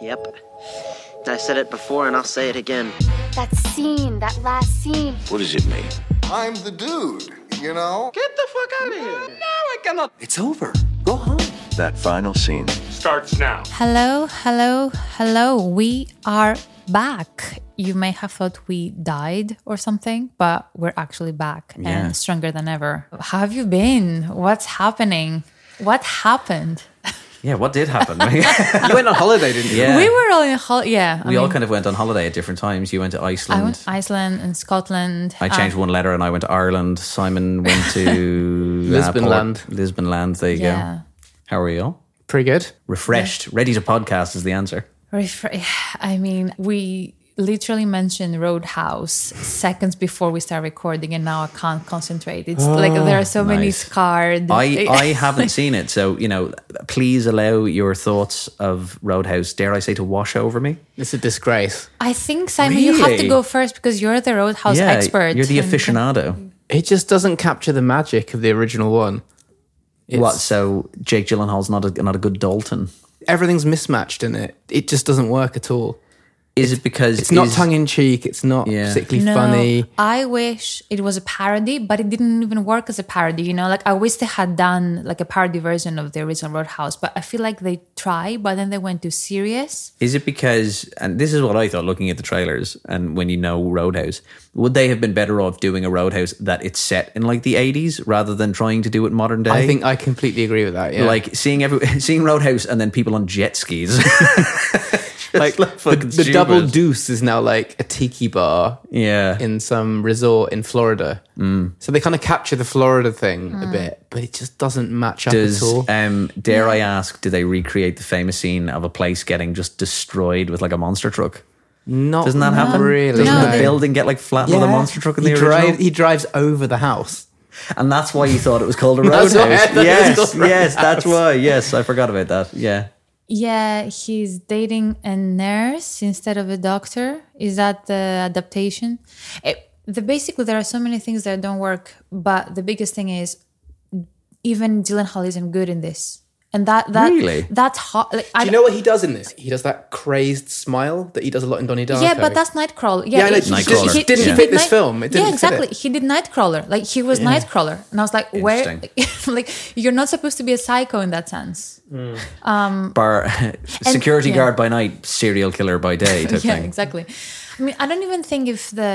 Yep. I said it before and I'll say it again. That scene, that last scene. What does it mean? I'm the dude, you know? Get the fuck out of here. No, I cannot. It's over. Go home. That final scene Starts now. Hello. We are back. You may have thought we died or something, but we're actually back and stronger than ever. How have you been? What's happening? What happened? Yeah, what did happen? You went on holiday, didn't you? Yeah. We were all in holiday. Yeah. We all kind of went on holiday at different times. You went to Iceland. I went to Iceland and Scotland. I changed one letter and I went to Ireland. Simon went to Lisbonland. There you go. How are you all? Pretty good. Refreshed. Ready to podcast is the answer. I mean, we literally mentioned Roadhouse seconds before we start recording, and now I can't concentrate. It's like there are so many scarred. I haven't seen it, so please allow your thoughts of Roadhouse, dare I say, to wash over me. It's a disgrace. I think, Simon, you have to go first because you're the Roadhouse expert. You're the aficionado. It just doesn't capture the magic of the original one. So Jake Gyllenhaal's not a good Dalton? Everything's mismatched in it. It just doesn't work at all. Is it because it's not tongue-in-cheek, it's not particularly funny? I wish it was a parody, but it didn't even work as a parody, Like, I wish they had done like a parody version of the original Roadhouse, but I feel like they tried, but then they went too serious. Is it because, and this is what I thought looking at the trailers, and when you know Roadhouse, would they have been better off doing a Roadhouse that it's set in like the 80s rather than trying to do it modern day? I think I completely agree with that, yeah. Like seeing Roadhouse and then people on jet skis. Like the Double Deuce is now like a tiki bar in some resort in Florida. So they kind of capture the Florida thing a bit, but it just doesn't match up at all. Dare I ask, do they recreate the famous scene of a place getting just destroyed with like a monster truck? Doesn't that happen? Really. Doesn't the building get like flattened with a monster truck in the original? He drives over the house. And that's why you thought it was called a Roadhouse. Yes, that's why. Yes, I forgot about that. Yeah. Yeah, he's dating a nurse instead of a doctor. Is that the adaptation? Basically, there are so many things that don't work, but the biggest thing is even Gyllenhaal isn't good in this. And really? That's hot. Like, do you know what he does in this? He does that crazed smile that he does a lot in Donnie Darko. Yeah, but that's Nightcrawler. Yeah, Nightcrawler. He didn't fit this film. It didn't exactly. Fit. He did Nightcrawler. Like, he was Nightcrawler. And I was like, where? Like, you're not supposed to be a psycho in that sense. Security guard by night, serial killer by day type thing. Exactly. I mean, I don't even think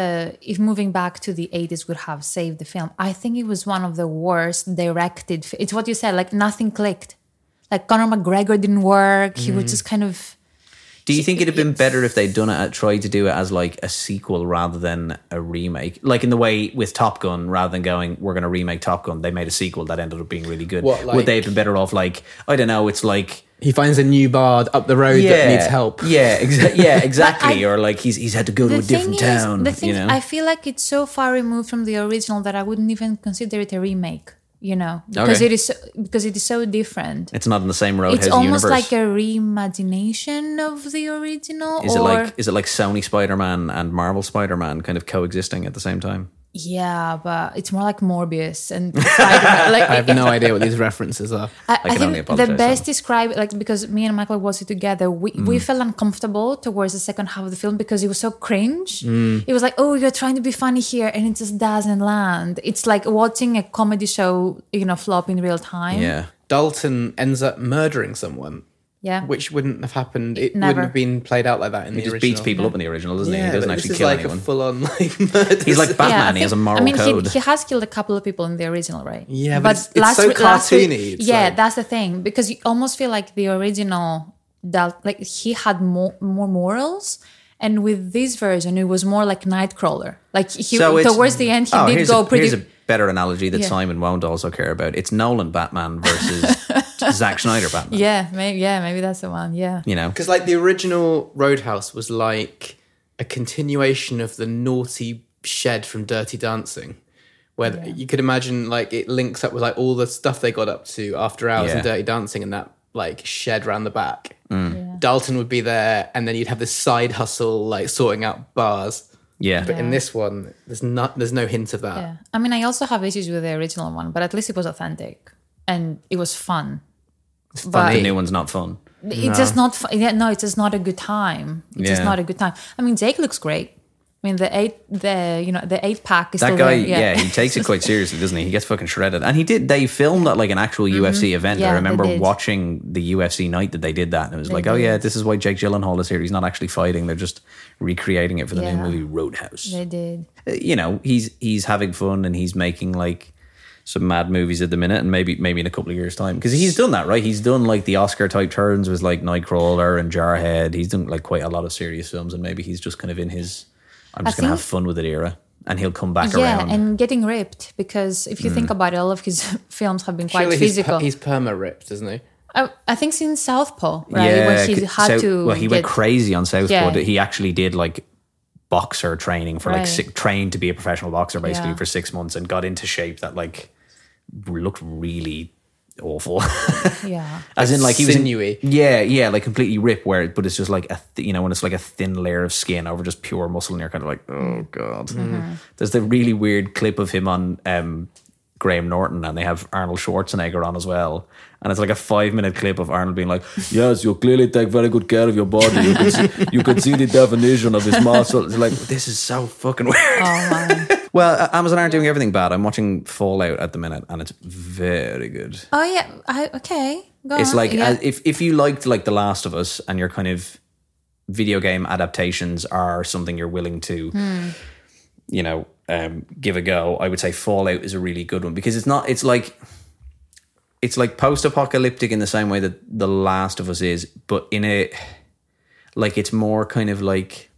if moving back to the 80s would have saved the film. I think it was one of the worst directed. It's what you said, like nothing clicked. Like Conor McGregor didn't work. He was just kind of... Do you think it'd have been better if they'd done it, tried to do it as like a sequel rather than a remake? Like in the way with Top Gun, rather than going, we're going to remake Top Gun, they made a sequel that ended up being really good. Would they have been better off like, I don't know, it's like... He finds a new bard up the road that needs help. Yeah, exactly. Or like he's had to go to a different town. I feel like it's so far removed from the original that I wouldn't even consider it a remake. Because it is so different. It's not in the same Roadhouse universe. It's almost like a reimagination of the original. Is it like Sony Spider-Man and Marvel Spider-Man kind of coexisting at the same time? Yeah, but it's more like Morbius and Spider-Man. I have no idea what these references are. I think the best describe because me and Michael watched it together. We felt uncomfortable towards the second half of the film because it was so cringe. It was like, oh, you're trying to be funny here, and it just doesn't land. It's like watching a comedy show, flop in real time. Yeah, Dalton ends up murdering someone. Yeah, which wouldn't have happened. It wouldn't have been played out like that in the original. He just beats people up in the original, doesn't he? He doesn't actually kill anyone. This is like a full-on murder. He's like Batman. He has a moral code. He has killed a couple of people in the original, right? Yeah, but it's so cartoony. That's the thing, because you almost feel like the original, like he had more morals. And with this version, it was more like Nightcrawler. Like towards the end, he did go pretty... Here's a better analogy that Simon won't also care about. It's Nolan Batman versus Zack Snyder Batman. Maybe that's the one. Yeah, because like the original Roadhouse was like a continuation of the naughty shed from Dirty Dancing, where you could imagine like it links up with like all the stuff they got up to after hours in Dirty Dancing and that like shed round the back. Dalton would be there, and then you'd have this side hustle like sorting out bars. But in this one, there's no hint of that. Yeah. I mean, I also have issues with the original one, but at least it was authentic and it was fun. It's fun. The new one's not fun. It's just not. It's just not a good time. It's just not a good time. I mean, Jake looks great. I mean, the 8-pack is that still guy. there. He takes it quite seriously, doesn't he? He gets fucking shredded, and he did. They filmed at like an actual UFC event. Yeah, I remember they did. watching the UFC night that they did that, and it was like, oh yeah, this is why Jake Gyllenhaal is here. He's not actually fighting; they're just recreating it for the new movie Roadhouse. They did. You know, he's having fun and he's making like some mad movies at the minute, and maybe in a couple of years' time, because he's done that, right? He's done like the Oscar type turns with like Nightcrawler and Jarhead. He's done like quite a lot of serious films, and maybe he's just kind of in his I'm just going to have fun with it era, and he'll come back around. Yeah, and getting ripped, because if you think about it, all of his films have been quite Surely physical. He's perma ripped, isn't he? I think since Southpaw, right? Where he had to. Well, he went crazy on Southpaw. Yeah. He actually did like boxer training for trained to be a professional boxer basically for 6 months, and got into shape that like looked really awful. Yeah. As in like he was sinewy. Like completely ripped, but it's just like when it's like a thin layer of skin over just pure muscle, and you're kind of like, oh god. There's the really weird clip of him on Graham Norton, and they have Arnold Schwarzenegger on as well, and it's like a 5-minute clip of Arnold being like, yes, you clearly take very good care of your body, you can see the definition of his muscle. It's like, this is so fucking weird. Oh man. Well, Amazon aren't doing everything bad. I'm watching Fallout at the minute, and it's very good. Oh yeah. Okay. Go It's on. like Yeah. if you liked like The Last of Us, and your kind of video game adaptations are something you're willing to, give a go, I would say Fallout is a really good one, because it's like post-apocalyptic in the same way that The Last of Us is, but in a like it's more kind of like,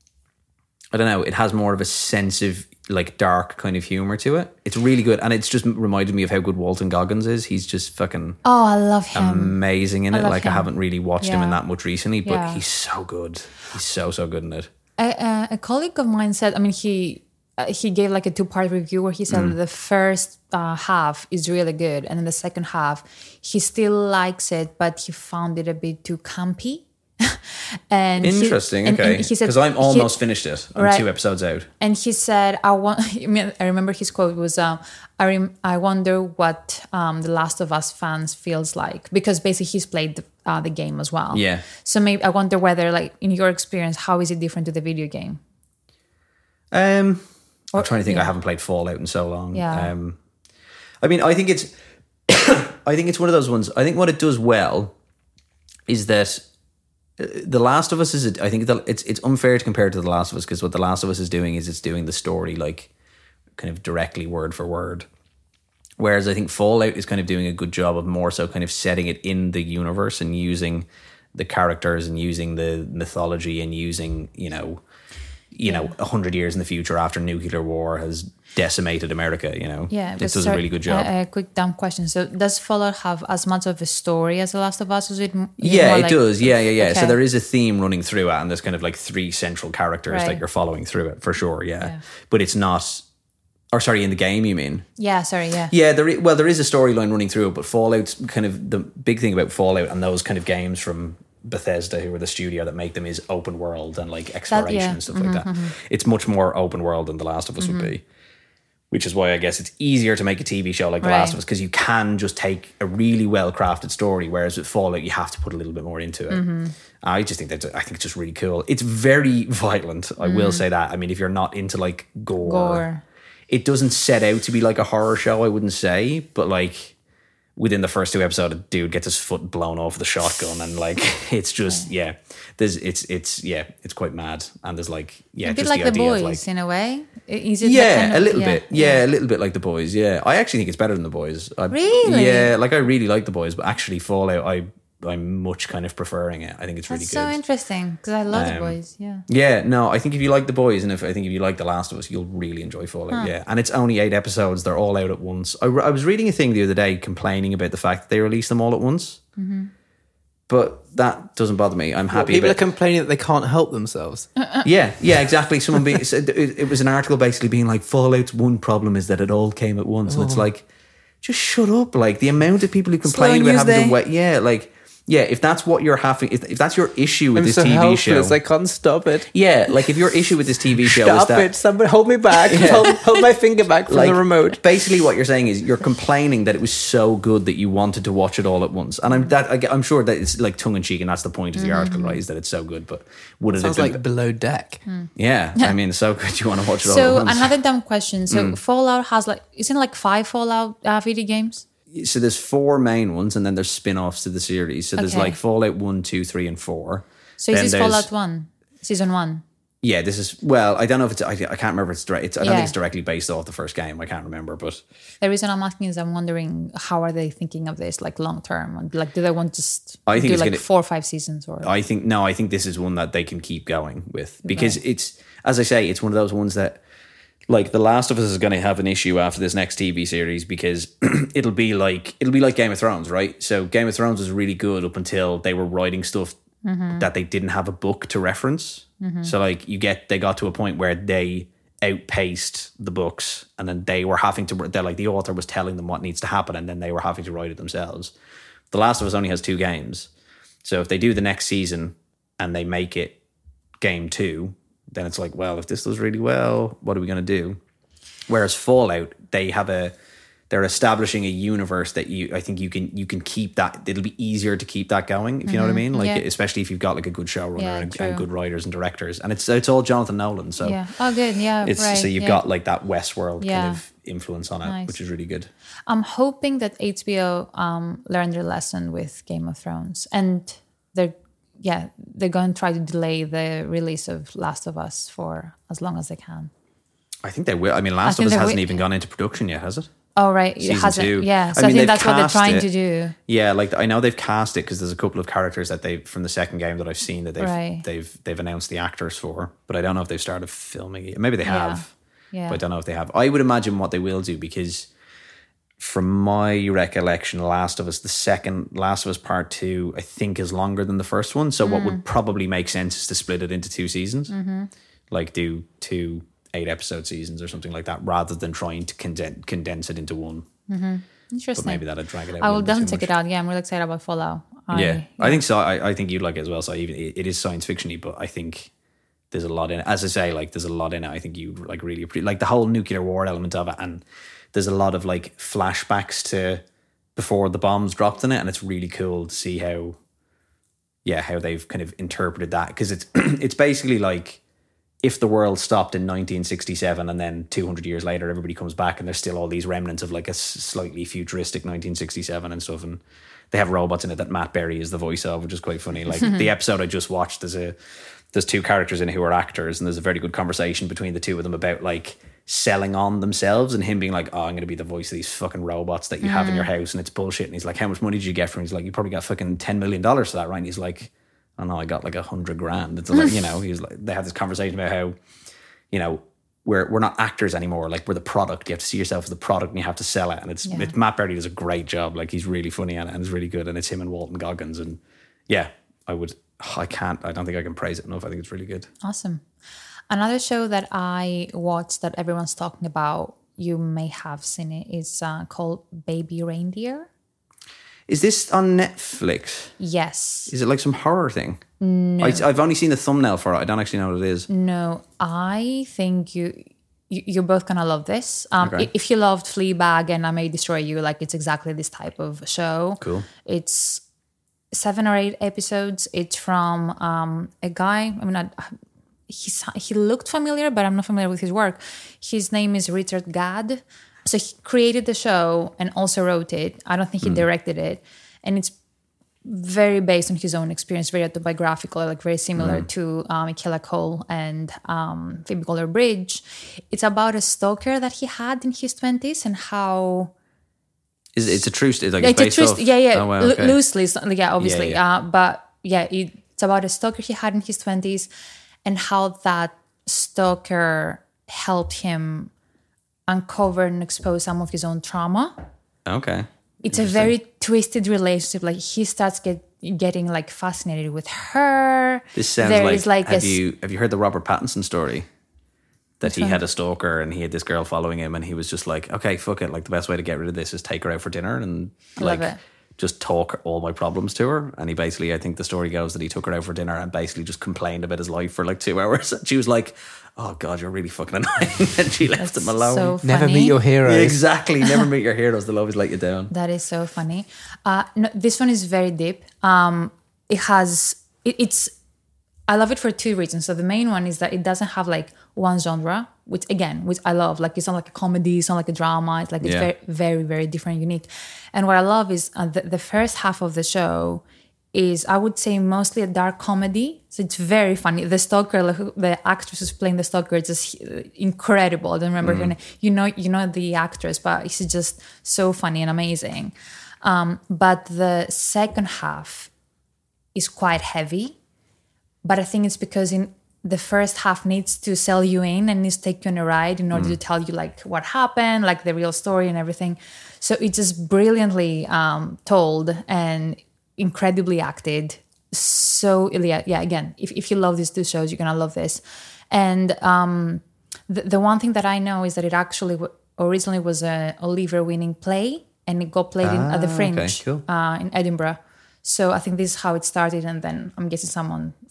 I don't know, it has more of a sense of like dark kind of humor to it. It's really good, and it's just reminded me of how good Walton Goggins is. He's just fucking I love him. amazing in it. love Like him. I haven't really watched him in Yeah. that much recently, but Yeah. he's so good. He's so good in it. A colleague of mine said, I mean, he gave like a 2-part review where he said the first half is really good, and then the second half he still likes it, but he found it a bit too campy. And Interesting. and Okay, he said because I'm almost finished it. I'm Right. 2 episodes out. And he said, I remember his quote was, I wonder what The Last of Us fans feels like, because basically he's played the game as well. Yeah. So maybe I wonder whether, like, in your experience, how is it different to the video game? I'm trying to think. I haven't played Fallout in so long. Yeah. I mean, I think it's one of those ones. I think what it does well is that The Last of Us I think that it's unfair to compare it to The Last of Us, because what The Last of Us is doing is it's doing the story like kind of directly word for word. Whereas I think Fallout is kind of doing a good job of more so kind of setting it in the universe and using the characters and using the mythology and using, 100 years in the future after nuclear war has decimated America, Yeah, it does a really good job. A quick dumb question. So does Fallout have as much of a story as The Last of Us? Is it Yeah, more it like- does. Yeah. So Okay. there is a theme running through it, and there's kind of like 3 central characters Right. that you're following through it for sure. Yeah. But it's not. Or sorry, in the game, you mean? Yeah, sorry, yeah. Yeah, there is a storyline running through it, but Fallout's kind of the big thing about Fallout and those kind of games from Bethesda, who are the studio that make them, is open world and like exploration and stuff like that. It's much more open world than The Last of Us would be. Which is why I guess it's easier to make a TV show like The Last of Us, because you can just take a really well crafted story, whereas with Fallout you have to put a little bit more into it. I think it's just really cool. It's very violent, I will say that. I mean, if you're not into like gore. It doesn't set out to be like a horror show, I wouldn't say, but like within the first 2 episodes, a dude gets his foot blown off the shotgun, and like it's just it's quite mad, and there's like a bit just like the The idea Boys of like in a way. Is it a little bit, a little bit like The Boys. Yeah, I actually think it's better than The Boys. Really? Yeah, like I really like The Boys, but actually Fallout, I'm much kind of preferring it. I think it's really That's good. so interesting, because I love The Boys. Yeah. Yeah, no, I think if you like The Boys, and I think if you like The Last of Us, you'll really enjoy Fallout. Yeah, and it's only 8 episodes; they're all out at once. I was reading a thing the other day complaining about the fact that they released them all at once, but that doesn't bother me. I'm happy. People are about complaining that they can't help themselves. Yeah, exactly. Someone it was an article basically being like, Fallout's one problem is that it all came at once, and it's like, just shut up. Like the amount of people who complain about having to wait. Yeah, like Yeah, if that's what you're having, if that's your issue with I'm this so TV helpless, show, I can't stop it. yeah, like if your issue with this TV show is Stop that it! Somebody hold me back. Hold my finger back from the remote. Basically, what you're saying is you're complaining that it was so good that you wanted to watch it all at once, and I'm sure that it's like tongue in cheek, and that's the point of the article, right? Is that it's so good, but would it Sounds have been like Below Deck. Yeah, I mean, it's so good you want to watch it all So at once. another dumb question. So Fallout has isn't it like 5 Fallout video games? So there's 4 main ones, and then there's spin-offs to the series. So there's Okay. like Fallout 1, 2, 3, and 4. So Then is this there's- Fallout 1, season 1? Yeah, this is, well, I don't know if it's, I can't remember if it's direct. I don't Yeah. think it's directly based off the first game. I can't remember, but The reason I'm asking is I'm wondering how are they thinking of this like long term? Like, do they want to I think do it's like gonna- 4 or 5 seasons? Or I think this is one that they can keep going with, because it's, as I say, it's one of those ones that, like, The Last of Us is going to have an issue after this next TV series, because it'll be like Game of Thrones, right? So Game of Thrones was really good up until they were writing stuff that they didn't have a book to reference. So like they got to a point where they outpaced the books, and then they were having to, they're like, the author was telling them what needs to happen, and then they were having to write it themselves. The Last of Us only has 2 games. So if they do the next season and they make it game 2, then it's like, well, if this does really well, what are we going to do? Whereas Fallout, they're establishing a universe that I think you can keep that. It'll be easier to keep that going, if you know what I mean. Like, Yeah. especially if you've got like a good showrunner Yeah, and true. good writers and directors, and it's all Jonathan Nolan. So yeah. Oh, good. Yeah. it's right. so you've got like that Westworld Yeah. kind of influence on it, Nice. which is really good. I'm hoping that HBO learned their lesson with Game of Thrones, and they're going to try to delay the release of Last of Us for as long as they can. I think they will. I mean, Last of think Us they're hasn't wi- even gone into production yet, has it? Oh, right. It Season hasn't. 2. Yeah. So I I, mean, think they've that's what they're cast trying it. to do. Yeah, like I know they've cast it because there's a couple of characters that they from the second game that I've seen that Right. they've announced the actors for, but I don't know if they've started filming it. Maybe they have, Yeah. but I don't know if they have. I would imagine what they will do, because from my recollection, Last of Us, the second Last of Us Part 2, I think is longer than the first one. So what would probably make sense is to split it into 2 seasons, like do 2 8-episode seasons or something like that, rather than trying to condense it into one. Interesting. But maybe that'd drag it out. I will definitely check it out. Yeah, I'm really excited about Fallout. I think so. I think you'd like it as well. So even it is science fiction-y, but I think there's a lot in it. As I say, like there's a lot in it. I think you like really appreciate, like the whole nuclear war element of it, and there's a lot of like flashbacks to before the bombs dropped in it, and it's really cool to see how they've kind of interpreted that, because it's basically like if the world stopped in 1967 and then 200 years later everybody comes back and there's still all these remnants of like a slightly futuristic 1967 and stuff, and they have robots in it that Matt Berry is the voice of, which is quite funny. Like the episode I just watched, there's 2 characters in it who are actors, and there's a very good conversation between the 2 of them about like selling on themselves, and him being like, oh, I'm going to be the voice of these fucking robots that you have in your house, and it's bullshit. And he's like, how much money did you get from it? He's like, you probably got fucking $10 million for that, right? And he's like, oh no, I got like $100,000. It's like, he's like, they have this conversation about how, we're not actors anymore. Like, we're the product. You have to see yourself as the product, and you have to sell it. And it's Matt Berry does a great job. Like, he's really funny at it, and it's really good. And it's him and Walton Goggins. And yeah, I don't think I can praise it enough. I think it's really good. Awesome. Another show that I watched that everyone's talking about, you may have seen it, is called Baby Reindeer. Is this on Netflix? Yes. Is it like some horror thing? No. I've only seen the thumbnail for it. I don't actually know what it is. No, I think you're both gonna love this. Okay. If you loved Fleabag and I May Destroy You, like, it's exactly this type of show. Cool. It's 7 or 8 episodes. It's from a guy. I mean, he looked familiar, but I'm not familiar with his work. His name is Richard Gadd. So he created the show and also wrote it. I don't think he directed it. And it's very based on his own experience, very autobiographical, like very similar to Michaela Cole and Phoebe Waller-Bridge. It's about a stalker that he had in his 20s and how... It's a true... It's like It's a based true... off... Yeah. Oh, wow, okay. Loosely, yeah, obviously. Yeah. But yeah, it's about a stalker he had in his 20s and how that stalker helped him uncover and expose some of his own trauma. Okay. It's a very twisted relationship. Like, he starts getting like fascinated with her. This sounds There is like have you heard the Robert Pattinson story? That he one? had a stalker and he had this girl following him, and he was just like, okay, fuck it. Like, the best way to get rid of this is take her out for dinner and Love like it. just talk all my problems to her. And he basically, I think the story goes that he took her out for dinner and basically just complained about his life for like 2 hours. And she was like, oh God, you're really fucking annoying. And she left him alone. So Never funny. meet your heroes. Yeah, exactly. Never meet your heroes. They'll always let you down. That is so funny. No, this one is very deep. It's I love it for two reasons. So the main one is that it doesn't have like one genre, which I love. Like it's not like a comedy, it's not like a drama. It's like it's very, very, very different, unique. And what I love is the first half of the show is, I would say, mostly a dark comedy. So it's very funny. The stalker, like, the actress who's playing the stalker, is just incredible. I don't remember her name. You know the actress, but she's just so funny and amazing. But the second half is quite heavy. But I think it's because in the first half needs to sell you in and needs to take you on a ride in order to tell you like what happened, like the real story and everything. So it's just brilliantly told and incredibly acted. So yeah. Again, if you love these two shows, you're gonna love this. And the one thing that I know is that it actually originally was a Olivier-winning play, and it got played at the Fringe in Edinburgh. So I think this is how it started, and then I'm guessing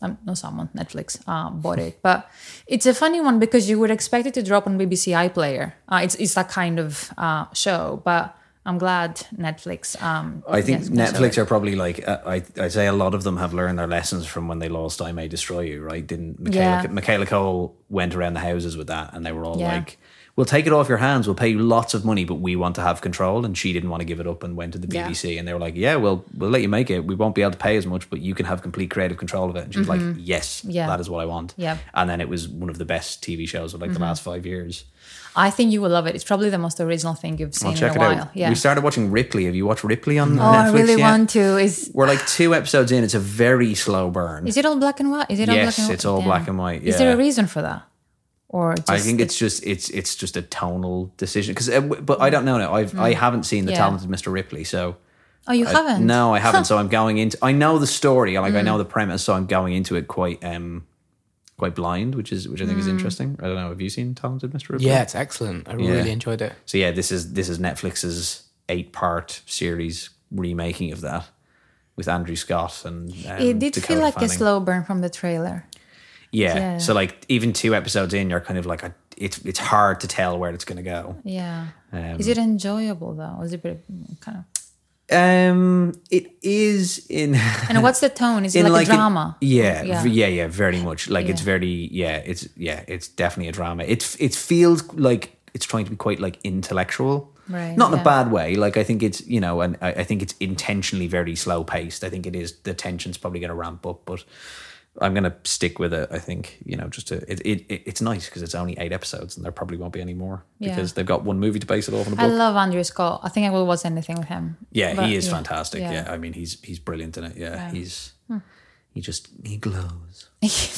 Netflix bought it. But it's a funny one because you would expect it to drop on BBC iPlayer. It's that kind of show, but I'm glad Netflix. I think Netflix are probably like, I'd say a lot of them have learned their lessons from when they lost I May Destroy You, right? Didn't Michaela Cole went around the houses with that, and they were all like, we'll take it off your hands, we'll pay you lots of money, but we want to have control. And she didn't want to give it up and went to the BBC, and they were like, we'll let you make it, we won't be able to pay as much, but you can have complete creative control of it. And she was like, yes, that is what I want. And then it was one of the best TV shows of like the last 5 years. I think you will love it. It's probably the most original thing you've seen in a while. We started watching Ripley. Have you watched Ripley on Netflix? I really want to. We're like 2 episodes in. It's a very slow burn. Is it all black and white? Yes, it's all black and white. Yeah. Is there a reason for that? Or just, I think it's just a tonal decision. But I don't know now. I haven't seen The Talented Mr. Ripley, so. Oh, you haven't? No, I haven't. So I'm going into. I know the story. I know the premise. So I'm going into it quite blind, which I think is interesting. I don't know. Have you seen Talented Mr. Ripley? Yeah, it's excellent. I really enjoyed it. So yeah, this is Netflix's 8-part series remaking of that with Andrew Scott and it did Dakota feel like Fanning. a slow burn from the trailer. Yeah. So like even 2 episodes in, you're kind of like it's hard to tell where it's going to go. Yeah. Is it enjoyable though? Or is it kind of? It is in. And what's the tone? Is it like a drama? Yeah, very much. Like it's very it's definitely a drama. It feels like it's trying to be quite like intellectual. Right. Not in a bad way. Like I think it's, and I think it's intentionally very slow paced. I think it is, the tension's probably going to ramp up, but I'm going to stick with it. I think, it's nice because it's only 8 episodes and there probably won't be any more because they've got one movie to base it off in a book. I love Andrew Scott. I think I will watch anything with him. Yeah, he is fantastic. Yeah. I mean, he's brilliant in it. Yeah. He glows.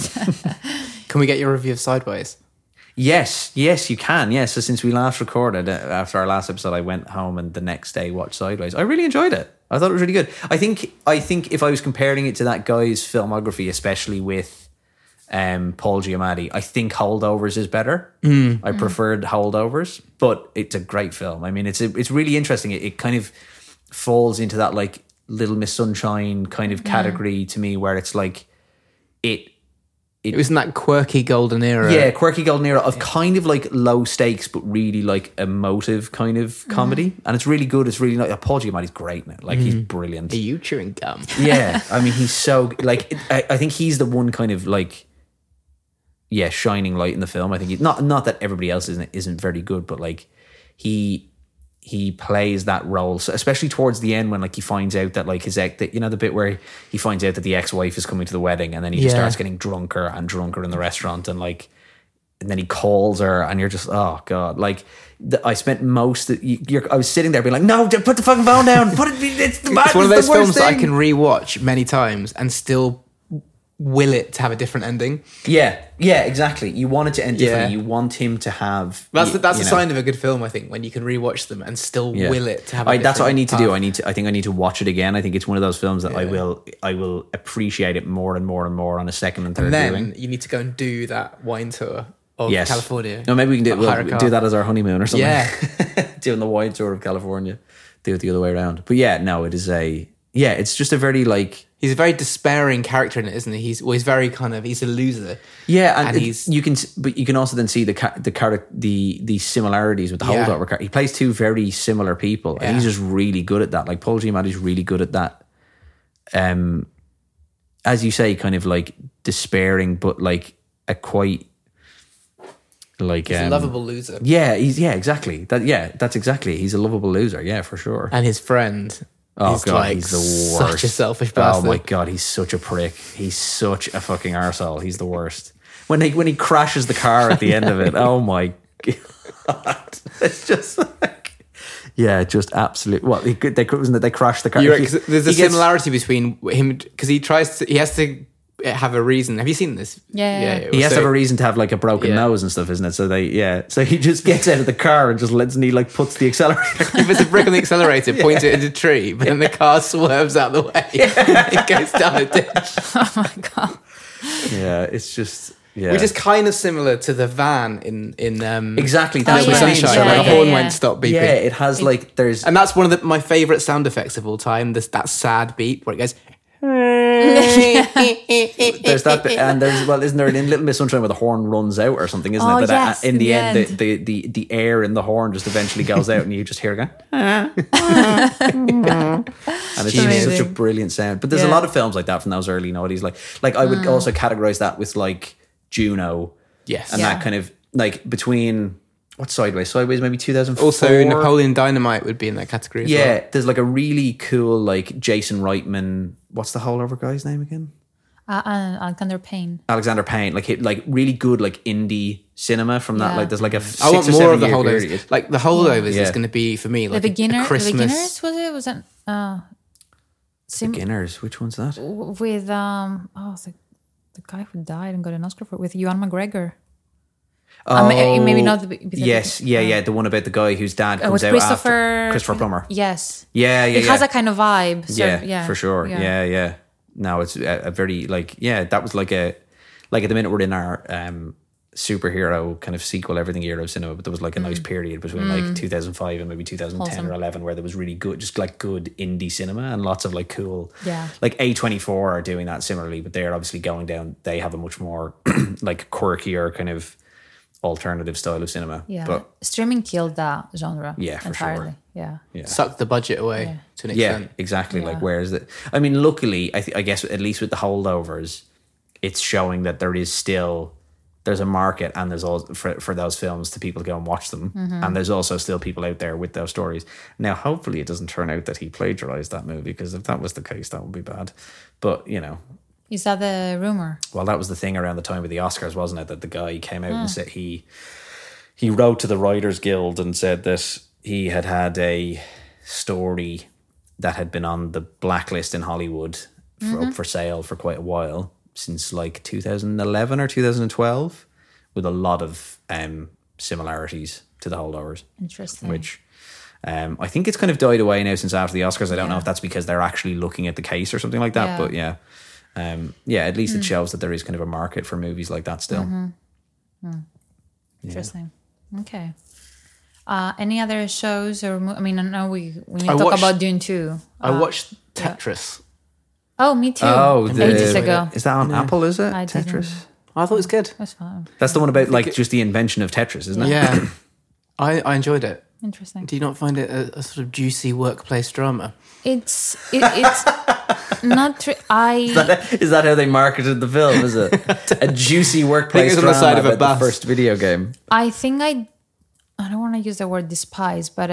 Can we get your review of Sideways? Yes, you can. Yes. So since we last recorded, after our last episode, I went home and the next day watched Sideways. I really enjoyed it. I thought it was really good. I think if I was comparing it to that guy's filmography, especially with Paul Giamatti, I think Holdovers is better. I preferred Holdovers, but it's a great film. I mean, it's really interesting. It kind of falls into that like Little Miss Sunshine kind of category to me, where it's like it was in that quirky golden era. Yeah, quirky golden era of kind of like low stakes, but really like emotive kind of comedy. And it's really good. It's really like, Paul Giamatti's great in it. Like he's brilliant. Are you chewing gum? Yeah. I mean, he's so like, I think he's the one kind of like, shining light in the film. I think not that everybody else isn't very good, but like he plays that role, so especially towards the end when like he finds out that like his ex, the bit where he finds out that the ex-wife is coming to the wedding, and then he just starts getting drunker and drunker in the restaurant, and then he calls her, and you're just, oh god, like I spent most I was sitting there being like, no, put the fucking phone down, it's one of those films that I can rewatch many times and still will it to have a different ending. Yeah, exactly. You want it to end differently. You want him to have. That's a sign of a good film, I think, when you can rewatch them and still will it to have. That's what I need to do. I think I need to watch it again. I think it's one of those films that I will appreciate it more and more and more on a second and third viewing. And then you need to go and do that wine tour of California. No, maybe we can do that as our honeymoon or something. Yeah, doing the wine tour of California. do it the other way around. But yeah, no, it is it's just a very like. He's a very despairing character in it, isn't he? He's very kind of, he's a loser. Yeah, and you can also then see the similarities with the holdover character. He plays two very similar people, and he's just really good at that. Like Paul Giamatti's really good at that. As you say, kind of like despairing, but like a quite like he's a lovable loser. Yeah, exactly. That's exactly. He's a lovable loser. Yeah, for sure. And his friend. Oh god, like he's the worst. Such a selfish bastard. Oh my god, he's such a prick. He's such a fucking arsehole. He's the worst. When he crashes the car at the end of it, oh my god, it's just like, yeah, just absolute. What they crashed the car. There's a similarity between him because he has to have a reason. Have you seen this? Yeah. He has to have a reason to have like a broken nose and stuff, isn't it? So he just gets out of the car and just puts the accelerator. If it's a brick on the accelerator, points it into a tree, but then the car swerves out the way. It goes down a ditch. Oh my god. Yeah, it's just. Yeah. Which is kind of similar to the van in exactly that's what I mean. Sunshine, where the horn won't stop beeping. Yeah, it has and that's one of my favourite sound effects of all time. That sad beat where it goes. There's that bit, and isn't there in Little Miss Sunshine where the horn runs out or something, isn't it? But yes, in the end, the air in the horn just eventually goes out, and you just hear it going. And it's just such a brilliant sound. But there's a lot of films like that from those early noughties. Like I would also categorize that with like Juno, and that kind of like between. What's Sideways? Sideways maybe 2004. Also, Napoleon Dynamite would be in that category as well. There's like a really cool like Jason Reitman. What's the holdover guy's name again? Alexander Payne. Alexander Payne, like really good like indie cinema from that. Like there's like a I want more of the holdovers. Period. Like the holdovers is going to be for me like the Beginners. Christmas. The Beginners was it? Beginners. Which one's that? With the guy who died and got an Oscar for it, with Ewan McGregor. Maybe not. The one about the guy whose dad comes out after Christopher Plummer. Yes. It has that kind of vibe. So, for sure. Yeah. No, it's a very that was like at the minute we're in our superhero kind of sequel everything era of cinema, but there was like a nice period between like 2005 and maybe 2010 or 11 where there was really good, just like good indie cinema and lots of like cool. Like A24 are doing that similarly, but they're obviously going down. They have a much more like quirkier kind of alternative style of cinema. But streaming killed that genre. For entirely. sure. Yeah. Sucked the budget away to an extent. Yeah, exactly. Like whereas I mean, luckily, I guess at least with the holdovers, it's showing that there's a market and there's also for those films to people go and watch them, and there's also still people out there with those stories. Now, hopefully, it doesn't turn out that he plagiarized that movie, because if that was the case, that would be bad. But is that the rumor? Well, that was the thing around the time of the Oscars, wasn't it? That the guy came out and said he wrote to the Writers Guild and said that he had a story that had been on the blacklist in Hollywood up for sale for quite a while, since like 2011 or 2012, with a lot of similarities to the holdovers. Interesting. Which I think it's kind of died away now since after the Oscars. I don't know if that's because they're actually looking at the case or something like that, but at least it shows that there is kind of a market for movies like that still. Interesting. Okay. Any other shows or I know we need to talk about Dune 2. I watched Tetris. Oh, me too. Ages ago. Is that on Apple? Is it Tetris? I thought it was good. That's fine. That's the one about like just the invention of Tetris, isn't it? Yeah. I enjoyed it. Interesting. Do you not find it a sort of juicy workplace drama? It's not true. Is that how they marketed the film? Is it a juicy workplace drama on the side of the first video game? I think I don't want to use the word despise, but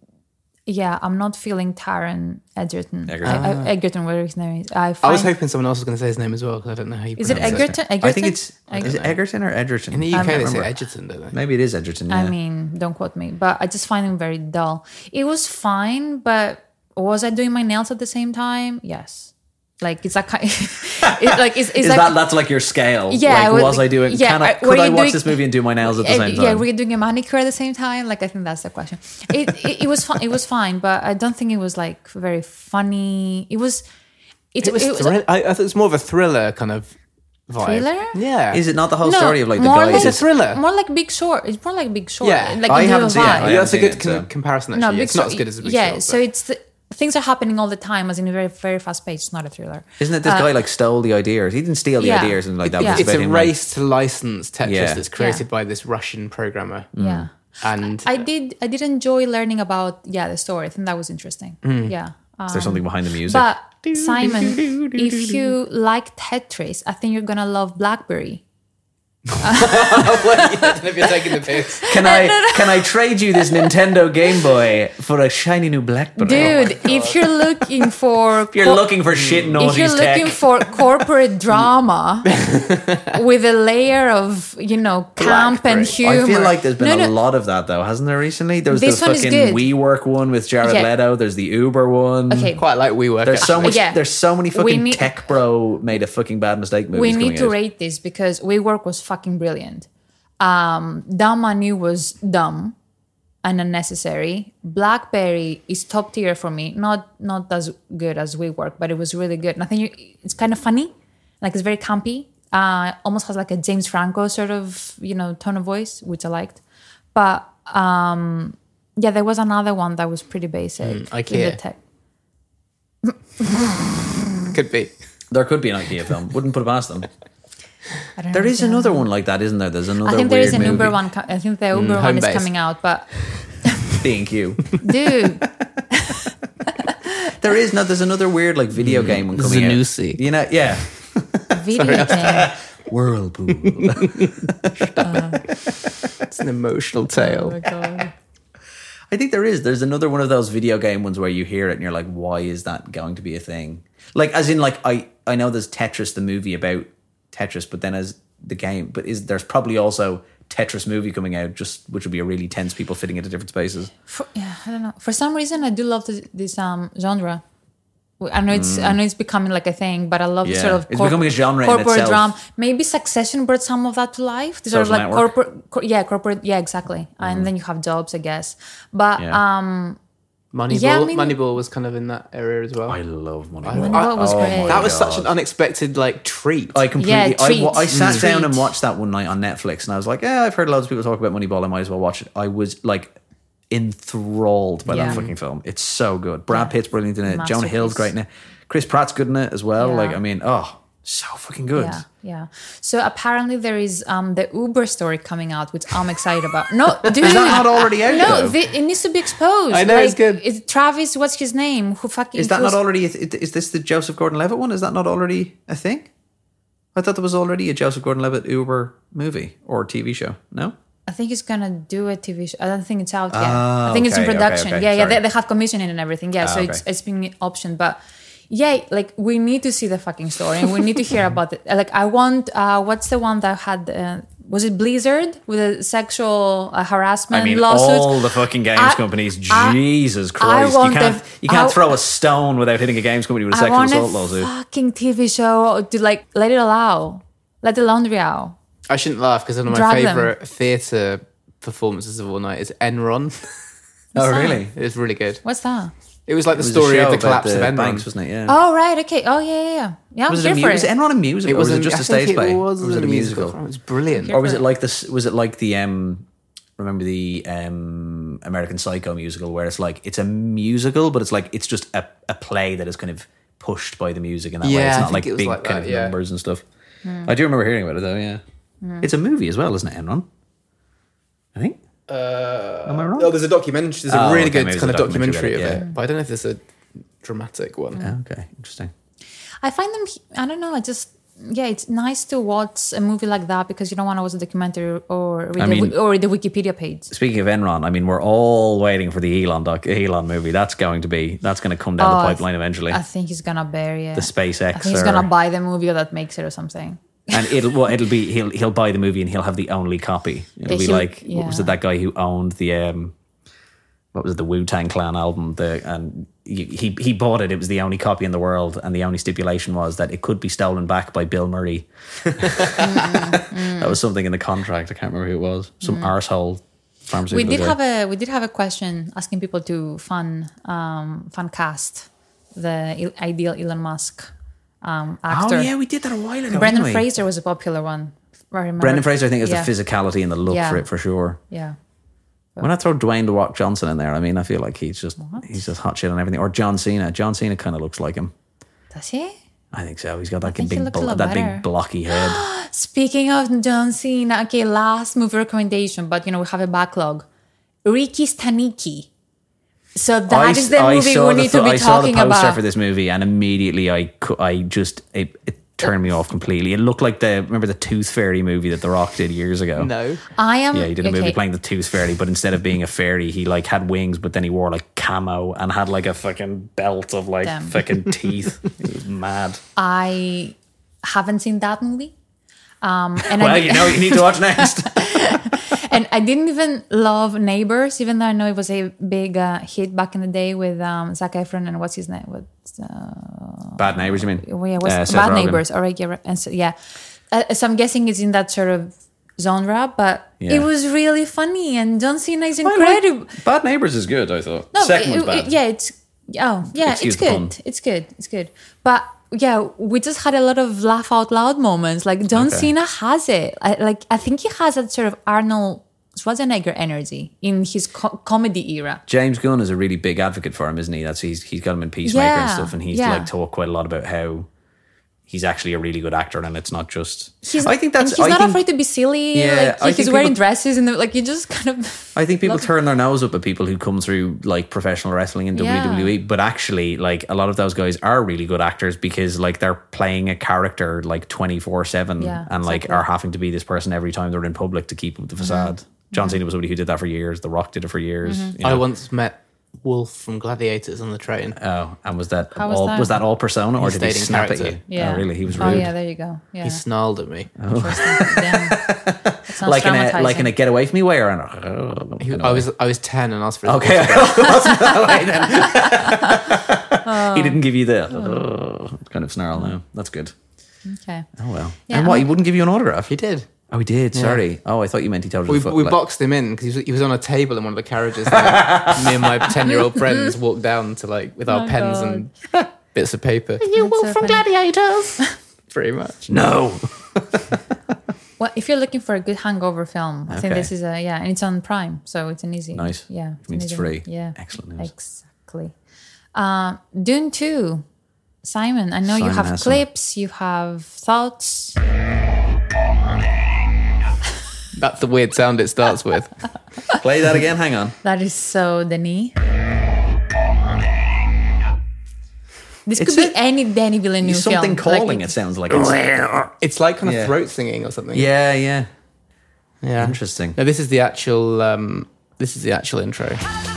I'm not feeling Taron Egerton. Egerton, whatever his name is. I was hoping someone else was going to say his name as well, because I don't know how you pronounce it. Is it Egerton? I think it's is it Egerton or Edgerton? In the UK they say Egerton, don't they? Maybe it is Egerton, yeah. I mean, don't quote me, but I just find him very dull. It was fine, but was I doing my nails at the same time? Yes. Like, it's like, that's like your scale. Yeah. Like, was I doing? Yeah. Could I watch this movie and do my nails at the same time? Yeah. Were you doing a manicure at the same time? Like, I think that's the question. It was fun. It was fine, but I don't think it was like very funny. I thought it was more of a thriller kind of vibe. Thriller? Yeah. Is it not the whole No, story of like the more guy? like- It's a thriller. More like Big Short. It's more like Big Short. Yeah. Like I in haven't the seen it. vibe. I Yeah, that's a haven't good seen it, so- comparison, actually. Big It's not Short- as good as Big yeah, Short. so it's things are happening all the time, as in a very, very fast pace. It's not a thriller. Isn't it this guy like stole the ideas? He didn't steal the Yeah. ideas and like that Yeah. was It's about a him, like- race to license Tetris Yeah. that's created by this Russian programmer. Yeah. And I did enjoy learning about the story. I think that was interesting. Yeah. Is there something behind the music? But Simon, if you like Tetris, I think you're gonna love BlackBerry. I don't know if you're taking the piss. Can I trade you this Nintendo Game Boy for a shiny new BlackBerry? Dude, if you're looking for If you're looking for shit if naughty you're tech, looking for corporate drama with a layer of, camp and humor. I feel like there's been No, a lot of that though, hasn't there recently? There was This the one is fucking good. WeWork one with Jared Yeah. Leto. There's the Uber one. Okay. Quite like WeWork. There's so actually. much. Yeah. There's so many We fucking need- tech bro made a fucking bad mistake movies. We need coming to out. rate this because WeWork was fucking brilliant. Dumb Money was dumb and unnecessary. BlackBerry is top tier for me. Not as good as WeWork, but it was really good. And I think it's kind of funny. Like it's very campy. Almost has like a James Franco sort of, tone of voice, which I liked. But there was another one that was pretty basic. in IKEA. the tech. Could be. There could be an IKEA film. Wouldn't put it past them. I don't There know. is another one like that, isn't there? There's another. I think there is weird an Uber movie. one. I think the Uber one is Homebase. coming out, but B&Q. dude, There is no. There's another weird like video game one coming Zanussi. out. You know, yeah. video game. Whirlpool. It's an emotional tale. Oh my god. I think there is. There's another one of those video game ones where you hear it and you're like, why is that going to be a thing? Like, as in, like, I know there's Tetris, the movie about Tetris, but then as the game, but there's probably also Tetris movie coming out, just which would be a really tense people fitting into different spaces. I don't know. For some reason, I do love this genre. I know it's becoming like a thing, but I love the Yeah. sort of It's becoming a genre in corporate itself. drama. Maybe Succession brought some of that to life. The sort of Social like Network. corporate, exactly. And then you have jobs, I guess. But Yeah. Moneyball. Yeah, I mean- Moneyball was kind of in that area as well. I love Moneyball. Moneyball was great. my That was God. such an unexpected treat. I completely. Yeah, treat. I sat down Treat. and watched that one night on Netflix, and I was like, "Yeah, I've heard loads of people talk about Moneyball. I might as well watch it." I was like enthralled by Yeah. that fucking film. It's so good. Brad Pitt's brilliant in it. Jonah Masterpiece. Hill's great in it. Chris Pratt's good in it as well. Yeah. Like, I mean, so fucking good. yeah. So apparently there is the Uber story coming out, which I'm excited about. No, dude. Is that not already out? No, though? it needs to be exposed. I know, it's good. It's Travis, what's his name? Who fucking Is that who's- not already? Is this the Joseph Gordon-Levitt one? Is that not already a thing? I thought there was already a Joseph Gordon-Levitt Uber movie or TV show. No. I think he's gonna do a TV show. I don't think it's out yet. Ah, I think it's in okay, production. okay, Yeah, sorry. they have commissioning and everything. Yeah, so okay. it's being optioned. But yeah, like we need to see the fucking story and we need to hear about it. Like I want, what's the one that had? Was it Blizzard with a sexual harassment I mean, lawsuit? all the fucking games companies. I- Jesus I Christ! want You can't I- throw a stone without hitting a games company with a I sexual want assault a lawsuit. fucking TV show to like let it allow, let the laundry out. I shouldn't laugh because one of my Drag them. favourite theatre performances of all night is Enron. Oh, really? It was really good. What's that? It was like the It was a story show of the about collapse the of Enron. banks, wasn't it? Yeah. Oh right, okay. Oh yeah. I'm was here it for was it. Enron a musical? Or was it just a stage play? It Or was was it a musical. It was brilliant. Or was it like this? Was it like the remember the American Psycho musical, where it's like it's a musical, but it's just a play that is kind of pushed by the music in that way. Yeah, It's I not think like it was big like kind that, of yeah. numbers and stuff. I do remember hearing about it though. Yeah, it's a movie as well, isn't it? Enron, I think. Am I wrong? Oh, there's a documentary. There's a Oh, really okay, good maybe kind of there's a documentary documentary of about it, it, but I don't know if there's a dramatic one. Yeah, okay, interesting. I find them, I don't know, it's nice to watch a movie like that because you don't want to watch a documentary or read, or the Wikipedia page. Speaking of Enron, I mean, we're all waiting for the Elon movie. That's going to come down the pipeline eventually. I think he's going to bury it. The SpaceX. I think he's going to buy the movie that makes it or something. And it'll be he'll buy the movie and he'll have the only copy. It'll be like what was it, that guy who owned the the Wu-Tang Clan album, and he bought it. It was the only copy in the world, and the only stipulation was that it could be stolen back by Bill Murray. That was something in the contract. I can't remember who it was. Some arsehole pharmaceutical guy. We did have a question asking people to fan cast the ideal Elon Musk actor. Oh yeah, we did that a while ago. Brendan didn't we? Fraser was a popular one. I remember. Brendan Fraser, I think, is Yeah. the physicality and the look Yeah. for it for sure. Yeah. When I throw Dwayne The Rock Johnson in there, I mean, I feel like he's just hot shit on everything. Or John Cena. John Cena kind of looks like him. Does he? I think so. He's got that think he big, looked a lot better. big blocky head. Speaking of John Cena, okay, last movie recommendation, but we have a backlog. Ricky's Taniki. So that is the movie we need to be I saw the talking poster about. for this movie, and immediately it turned me off completely. It looked like remember the Tooth Fairy movie that The Rock did years ago. No. I am. Yeah, he did a movie okay. playing the Tooth Fairy, but instead of being a fairy, he like had wings, but then he wore like camo and had like a fucking belt of like Damn. fucking teeth. He was mad. I haven't seen that movie. And Well, you need to watch next. And I didn't even love Neighbors, even though I know it was a big hit back in the day with Zac Efron and what's his name? Bad Neighbors, you mean? Bad Seth Rogen. Neighbors. All right, yeah. And so, yeah. So I'm guessing it's in that sort of genre, but Yeah. it was really funny, and John Cena is incredible. Bad Neighbors is good, I thought. No, Second one's bad. it's Excuse the pun. good. It's good. But yeah, we just had a lot of laugh out loud moments. Like John Cena has it. I think he has that sort of Arnold Schwarzenegger energy in his comedy era. James Gunn is a really big advocate for him, isn't he? He's got him in Peacemaker and Yeah, stuff, and he's yeah. like talked quite a lot about how he's actually a really good actor, and it's not just. He's I think that's. and he's I not think, afraid to be silly. Yeah, I Like he's think wearing people- dresses and like you just kind of. I think people turn their nose up at people who come through like professional wrestling and Yeah. WWE, but actually, like a lot of those guys are really good actors because like they're playing a character like 24/7, Yeah, and like exactly. are having to be this person every time they're in public to keep up the facade. John Cena was somebody who did that for years. The Rock did it for years. You know? I once met Wolf from Gladiators on the train. Oh, and was that How was all? that? Was that all persona, or He did he stayed in snap at character. you? Yeah. Oh, really? He was rude. Oh yeah, there you go. Yeah. He snarled at me. Interesting. Damn. That sounds like traumatizing. in a get away from me way, or I was 10 and asked for his okay. autograph. Wasn't that way then? He didn't give you the kind of snarl. No, that's good. Okay. Oh well. Yeah, And what? I- He wouldn't give you an autograph? He did. Oh, he did. Sorry. Oh, I thought you meant he told you. We boxed him in because he was on a table in one of the carriages. And me and my 10-year-old friends walked down to with our Oh, pens God. and bits of paper. You Wolf from Gladiators. Pretty much. No. Well, if you're looking for a good hangover film, I think Okay. this is and it's on Prime, so it's an easy. Nice. Yeah. Which means an it's easy free. one. Yeah. Excellent news. Exactly. Dune 2. Simon, I know you Simon have has some. clips, you have thoughts. That's the weird sound it starts with. Play that again. Hang on. That is so Denis. This It's could be a- any Denis Villeneuve Something film. calling. It sounds like. It's, It's like kind of Yeah. throat singing or something. yeah. Yeah. Yeah. Interesting. No, this is the actual. This is the actual intro.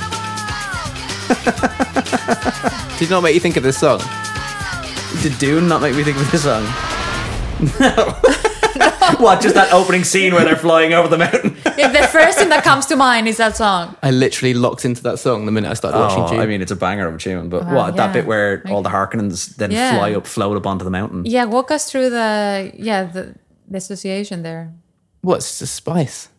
Did not make you think of this song. Did Dune not make me think of this song? No. What? Just that opening scene where they're flying over the mountain? Yeah, the first thing that comes to mind is that song. I literally locked into that song the minute I started watching Dune. I mean, it's a banger of a tune. But Wow, what? That yeah. bit where all the Harkonnens then Yeah. float up onto the mountain. Yeah, walk us through the association there. What's the spice?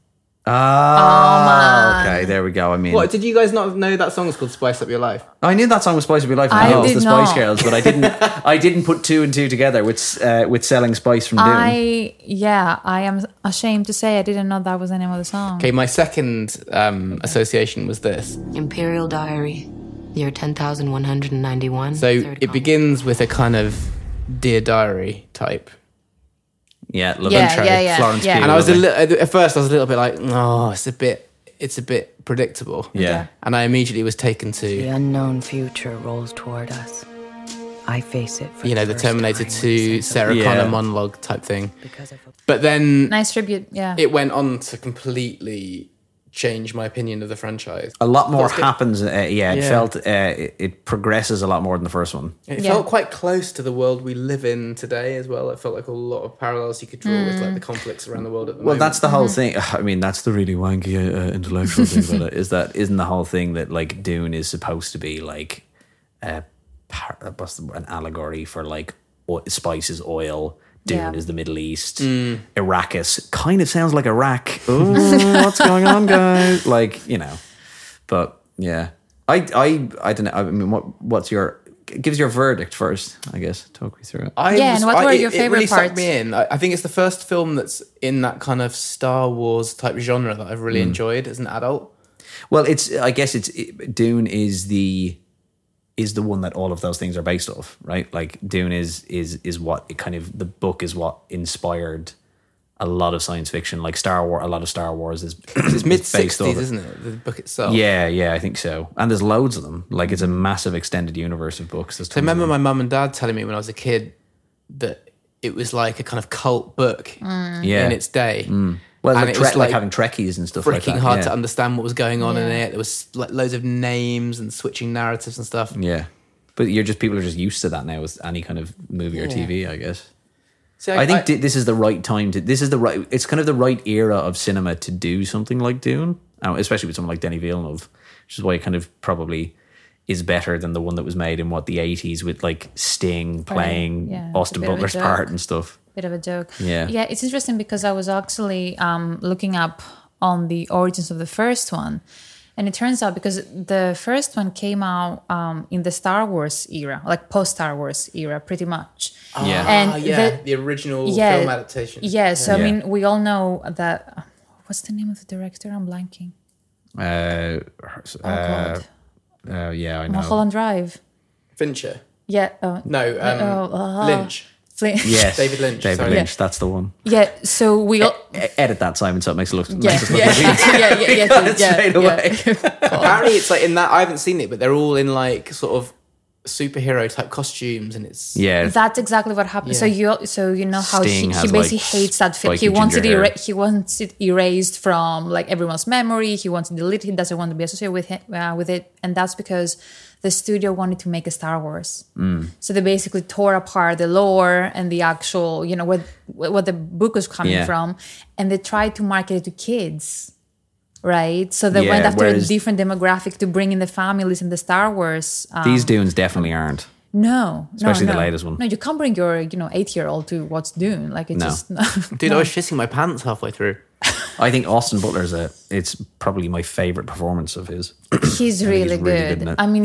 Oh, okay. There we go. I mean, What, did you guys not know that song was called Spice Up Your Life? I knew that song was Spice Up Your Life. I And it was did the Spice not. Girls, but I didn't put two and two together with selling spice from Dune. I am ashamed to say I didn't know that was the name of the song. Okay, my second association was this. Imperial Diary, year 10,191. So it begins with a kind of Dear Diary type. Yeah, love Yeah, intro. yeah, yeah, Florence yeah. Pugh, And I was lovely. at first I was a little bit like, oh, it's a bit predictable. Yeah. And I immediately was taken The to, unknown future rolls toward us. I face it for the first Terminator time with 2 sense of Sarah Yeah. Connor monologue type thing. because of a But then Nice tribute, yeah. it went on to completely change my opinion of the franchise. A lot more That's good. happens. It Yeah. felt it progresses a lot more than the first one. It Yeah. felt quite close to the world we live in today as well. It felt like a lot of parallels you could draw with like the conflicts around the world at the Well, moment. that's the whole thing. I mean, that's the really wanky intellectual thing about it. Isn't the whole thing that like Dune is supposed to be like an allegory for like spices, oil. Dune Yeah. is the Middle East. Arrakis kind of sounds like Iraq. Oh, what's going on, guys? Like, you know, but yeah, I don't know. I mean, what's your give us your verdict first, I guess. Talk me through it. And what were your favorite it really parts? sucked me in. I think it's the first film that's in that kind of Star Wars type genre that I've really enjoyed as an adult. Well, Dune is the one that all of those things are based off, right? Like Dune is what it kind of, the book is what inspired a lot of science fiction, like Star Wars. A lot of Star Wars is It's based mid-60s, off it. isn't it? The book itself. Yeah, I think so. And there's loads of them. Like it's a massive extended universe of books. There's So I tons of remember them. my mum and dad telling me when I was a kid that it was like a kind of cult book in its day. Well, and like, it was like having Trekkies and stuff like that. freaking hard yeah. to understand what was going on in Yeah. it. There was like loads of names and switching narratives and stuff. Yeah, but people are just used to that now with any kind of movie or TV, I guess. See, I think this is the right time to. It's kind of the right era of cinema to do something like Dune, especially with someone like Denis Villeneuve, which is why it kind of probably is better than the one that was made in the 80s with like Sting playing Yeah, Austin it's a bit of a Butler's joke. part and stuff. Bit of a joke. Yeah. It's interesting because I was actually looking up on the origins of the first one. And it turns out because the first one came out in the Star Wars era, like post-Star Wars era, pretty much. Yeah. And the original film adaptation. Yeah, so Yeah. I mean, we all know that... what's the name of the director? I'm blanking. God. Yeah, I know. Mulholland Drive. Fincher. Yeah. Lynch. Yes, David Lynch, David sorry. Lynch. That's the one. Yeah, so we all... Edit that, Simon, so it makes it look. Yeah, makes us look yeah, like we- straight away. Apparently it's like in that, I haven't seen it, but they're all in like sort of superhero type costumes and it's... Yeah, That's exactly what happened. Yeah. So you know how Sting he has, basically like, hates that film. spiky ginger hair. He wants it erased from like everyone's memory. He wants it deleted. He doesn't want to be associated with it, and that's because the studio wanted to make a Star Wars. So they basically tore apart the lore and the actual, what the book was coming from, and they tried to market it to kids. Right, so they went after a different demographic to bring in the families in the Star Wars. These Dunes definitely aren't. No, Especially no. the latest one. No, you can't bring your 8-year-old to watch Dune. Like it's No. just Dude, I was shitting my pants halfway through. I think Austin Butler's it's probably my favorite performance of his. He's really good good. in it. I mean,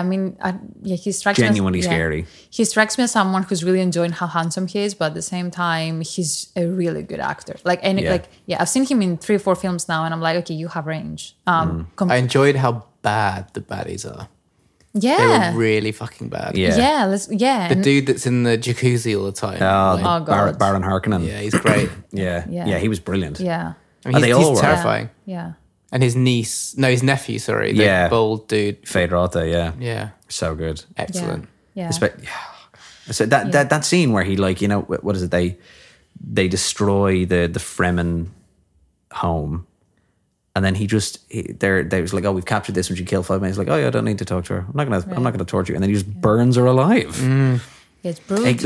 he strikes Genuinely me as, scary. He strikes me as someone who's really enjoying how handsome he is, but at the same time, he's a really good actor. I've seen him in 3 or 4 films now, and I'm like, okay, you have range. I enjoyed how bad the baddies are. Yeah. They were really fucking bad. Yeah. The dude that's in the jacuzzi all the time. Oh, God. Baron Harkonnen. Yeah, he's great. Yeah, he was brilliant. Yeah. I mean, they he's all were. terrifying. Yeah. And his nephew, sorry. The bald dude. Federata, yeah. Yeah. So good. Excellent. Yeah. So that scene where he what is it? They destroy the Fremen home. And then they was like, oh, we've captured this, and she killed 5 men. He's like, oh yeah, I don't need to talk to her. I'm not gonna torture you. And then he just burns her alive. It's brutal.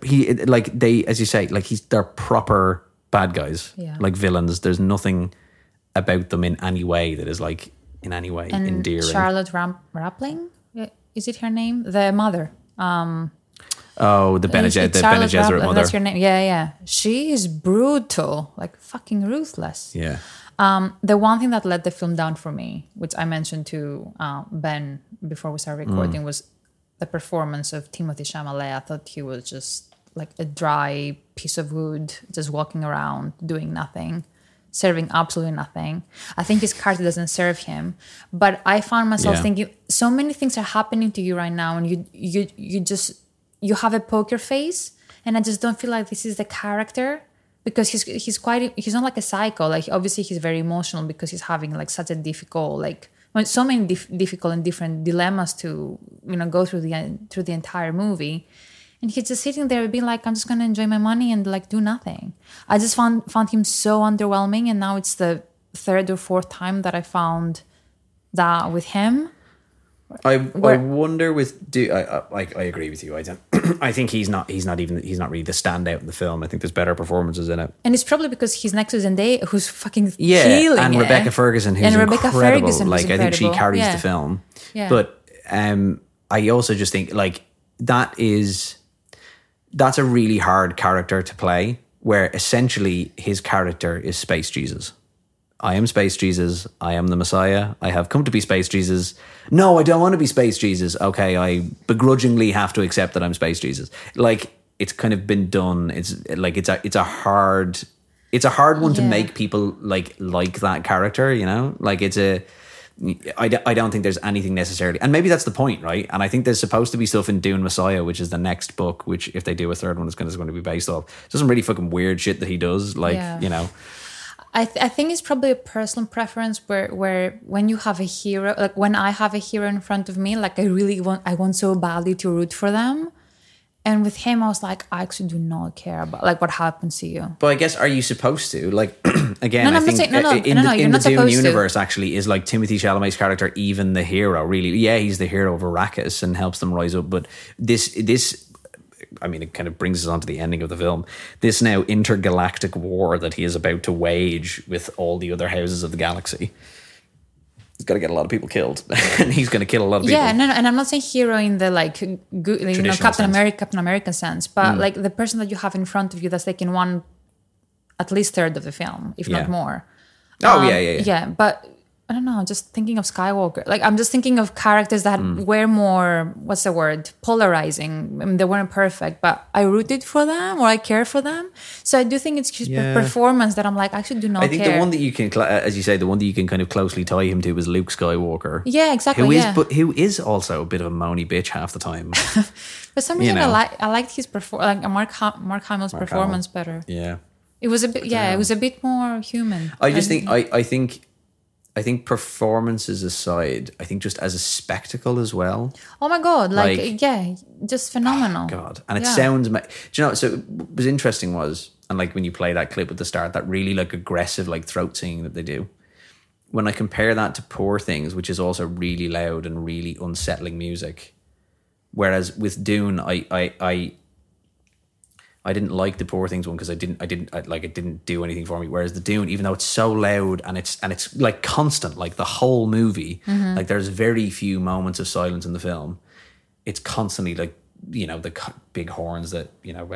As you say, like they're proper bad guys, like villains. There's nothing about them in any way that is like in any way and endearing. Charlotte Rampling, is it her name? The mother. The Bene Gesserit mother. That's her name. Yeah. She is brutal, like fucking ruthless. Yeah. The one thing that let the film down for me, which I mentioned to Ben before we started recording, was the performance of Timothée Chalamet. I thought he was just like a dry piece of wood, just walking around, doing nothing, serving absolutely nothing. I think his character doesn't serve him. But I found myself thinking, so many things are happening to you right now, and you have a poker face, and I just don't feel like this is the character. Because he's not like a psycho. Like obviously he's very emotional because he's having like such a difficult, so many difficult and different dilemmas to go through the entire movie, and he's just sitting there being like, I'm just gonna enjoy my money and like do nothing. I just found him so underwhelming, and now it's the 3rd or 4th time that I found that with him. I wonder I agree with you. I think he's not really the standout in the film. I think there's better performances in it, and it's probably because he's next to Zendaya, who's fucking killing and it. Rebecca Ferguson, who's incredible. I think she carries the film. Yeah. But I also just think like that's a really hard character to play, where essentially his character is Space Jesus. I am Space Jesus. I am the Messiah. I have come to be Space Jesus. No, I don't want to be Space Jesus. Okay, I begrudgingly have to accept that I'm Space Jesus. Like, it's kind of been done. It's a hard one to make people like that character, you know? Like, I don't think there's anything necessarily, and maybe that's the point, right? And I think there's supposed to be stuff in Dune Messiah, which is the next book, which if they do a third one, is going to be based off. There's some really fucking weird shit that he does, like, you know. I think it's probably a personal preference where when you have a hero, like when I have a hero in front of me, like I want so badly to root for them. And with him, I was like, I actually do not care about like what happens to you. But I guess, are you supposed to? Like, again, No, I think in the Dune supposed universe, actually, is like Timothée Chalamet's character even the hero? Really, yeah, he's the hero of Arrakis and helps them rise up. But this. I mean, it kind of brings us on to the ending of the film. This now intergalactic war that he is about to wage with all the other houses of the galaxy. He's got to get a lot of people killed, and he's going to kill a lot of people. Yeah, no, and I'm not saying hero in the like good, you know, Captain America sense, but like the person that you have in front of you that's taking at least third of the film, if not more. Oh, yeah. Yeah, but I don't know, just thinking of Skywalker. Like, I'm just thinking of characters that were more, what's the word, polarizing. I mean, they weren't perfect, but I rooted for them or I care for them. So I do think it's just performance that I'm like, I actually do not care. I think the one that you can, as you say, the one that you can kind of closely tie him to was Luke Skywalker. Yeah, exactly. Who is also a bit of a moany bitch half the time. For some reason, I liked his Mark Hamill's performance better. Yeah. It was a bit, it was a bit more human. I think performances aside, I think just as a spectacle as well. Oh my God. Just phenomenal. Oh God. And it sounds, do you know, so what was interesting was, and like when you play that clip at the start, that really like aggressive like throat singing that they do. When I compare that to Poor Things, which is also really loud and really unsettling music. Whereas with Dune, I didn't like the Poor Things one because it didn't do anything for me. Whereas the Dune, even though it's so loud and it's like constant, like the whole movie, like there's very few moments of silence in the film. It's constantly like, you know, the big horns that, you know,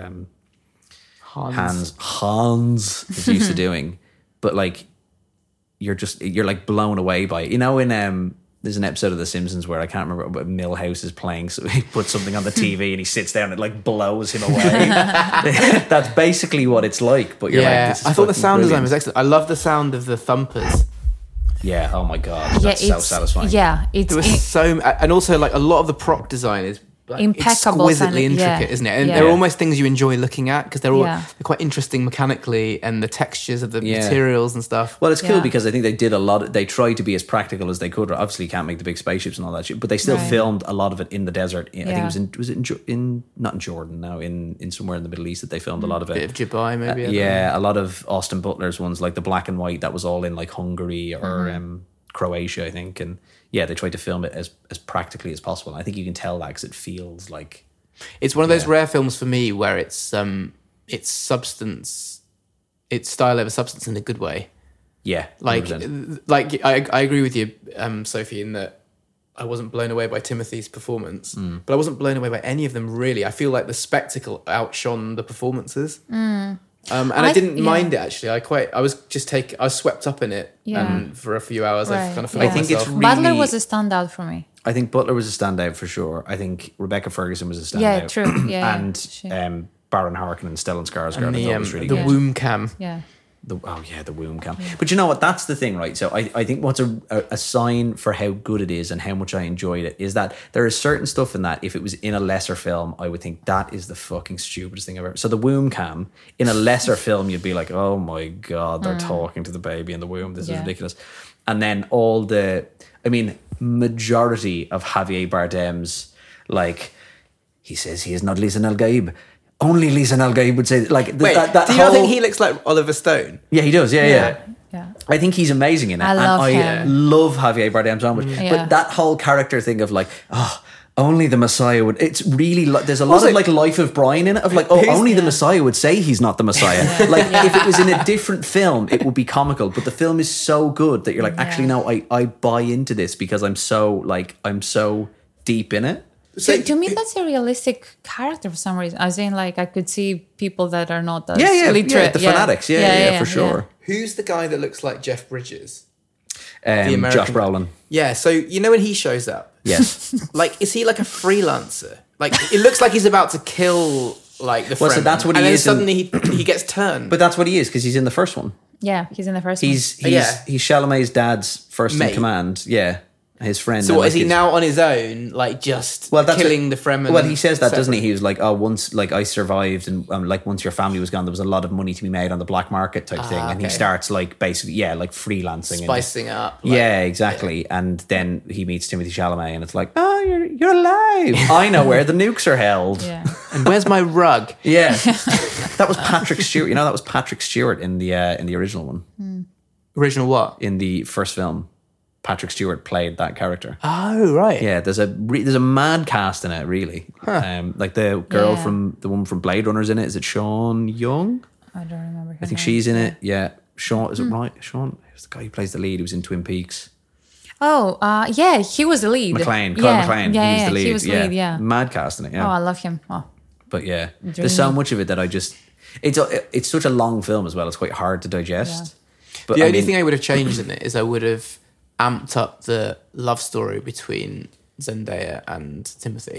Hans is used to doing. But like, you're like blown away by it. You know, in there's an episode of The Simpsons where I can't remember, but Milhouse is playing, so he puts something on the TV and he sits down and it like blows him away. That's basically what it's like. But you're like, this is I thought the sound brilliant. design was excellent. I love the sound of the thumpers. Yeah, oh my God. That's so satisfying. Yeah, it was so, and also like a lot of the prop design is like impeccable, exquisitely intricate, isn't it? And they're almost things you enjoy looking at because they're quite interesting mechanically, and the textures of the materials and stuff. Well, it's cool because I think they did a lot. They tried to be as practical as they could. Obviously, you can't make the big spaceships and all that shit, but they still filmed a lot of it in the desert. I think it was in not in Jordan, no, in somewhere in the Middle East that they filmed a lot of it. Bit of Dubai, maybe. A lot of Austin Butler's ones, like the black and white, that was all in like Hungary or Croatia, I think, and they tried to film it as practically as possible. And I think you can tell that because it feels like it's one of those rare films for me where it's substance, it's style over substance in a good way. Yeah, 100%. like I agree with you, Sophie, in that I wasn't blown away by Timothy's performance, but I wasn't blown away by any of them really. I feel like the spectacle outshone the performances. And I didn't mind it actually. I was swept up in it. For a few hours, I kind of felt think myself. it's really, Butler was a standout for me. I think Butler was a standout for sure. I think Rebecca Ferguson was a standout. Yeah, true. Yeah, and Baron Harkonnen and Stellan Skarsgård. And I thought was really the good. womb cam. Yeah. The womb cam. Yeah. But you know what? That's the thing, right? So I think what's a sign for how good it is and how much I enjoyed it is that there is certain stuff in that if it was in a lesser film, I would think that is the fucking stupidest thing I've ever. So the womb cam in a lesser film, you'd be like, oh my God, they're talking to the baby in the womb. This is ridiculous. And then majority of Javier Bardem's, like, he says he is not Lisan al-Gaib. Only Lisan al-Gaib would say, like, do you not think he looks like Oliver Stone? Yeah, he does. Yeah. I think he's amazing in it. I love Javier Bardem so much. But that whole character thing of like, only the Messiah would. It's really there's a lot of like Life of Brian in it of like, only the Messiah would say he's not the Messiah. Like if it was in a different film, it would be comical. But the film is so good that you're like, actually no, I buy into this because I'm so deep in it. So, to me, that's a realistic character for some reason. I was saying, like, I could see people that are not as literate. The fanatics, for sure. who's the guy that looks like Jeff Bridges? Josh Brolin. Yeah, so you know when he shows up? Yes. Like, is he like a freelancer? Like, it looks like he's about to kill, like, the Well, so Fremen. that's what he and is then suddenly he gets turned. But that's what he is, because he's in the first one. Yeah, he's in the first one. He's Chalamet's dad's first Mate. in command. Yeah. His friend. So what, is he now on his own, like, just killing the Fremen? Well, he says that, doesn't he? separately? He was like, once, like, I survived, and like, once your family was gone, there was a lot of money to be made on the black market type thing. And he okay. starts, like, basically, like, freelancing. Spicing up. Like, Yeah, exactly. And then he meets Timothy Chalamet, and it's like, oh, you're alive. I know where the nukes are held. Yeah. And where's my rug? Yeah. That was Patrick Stewart. You know, that was Patrick Stewart in the original one. Original what? In the first film, Patrick Stewart played that character. Oh, right. Yeah, there's a mad cast in it, really. Like the girl the woman from Blade Runner's in it. Is it Sean Young? I don't remember. I think she's in it. Yeah, Sean. Is it right? Sean. Who's the guy who plays the lead? Who was in Twin Peaks? Oh, yeah, he was the lead. McLean. Kyle Yeah, McLean. Yeah, he was the lead. he was the lead, yeah. Mad cast in it. Oh, Yeah. I love him. Oh, But yeah, there's so much of it that I just. It's such a long film as well. It's quite hard to digest. But The only thing I would have changed in it is I would have amped up the love story between Zendaya and Timothy.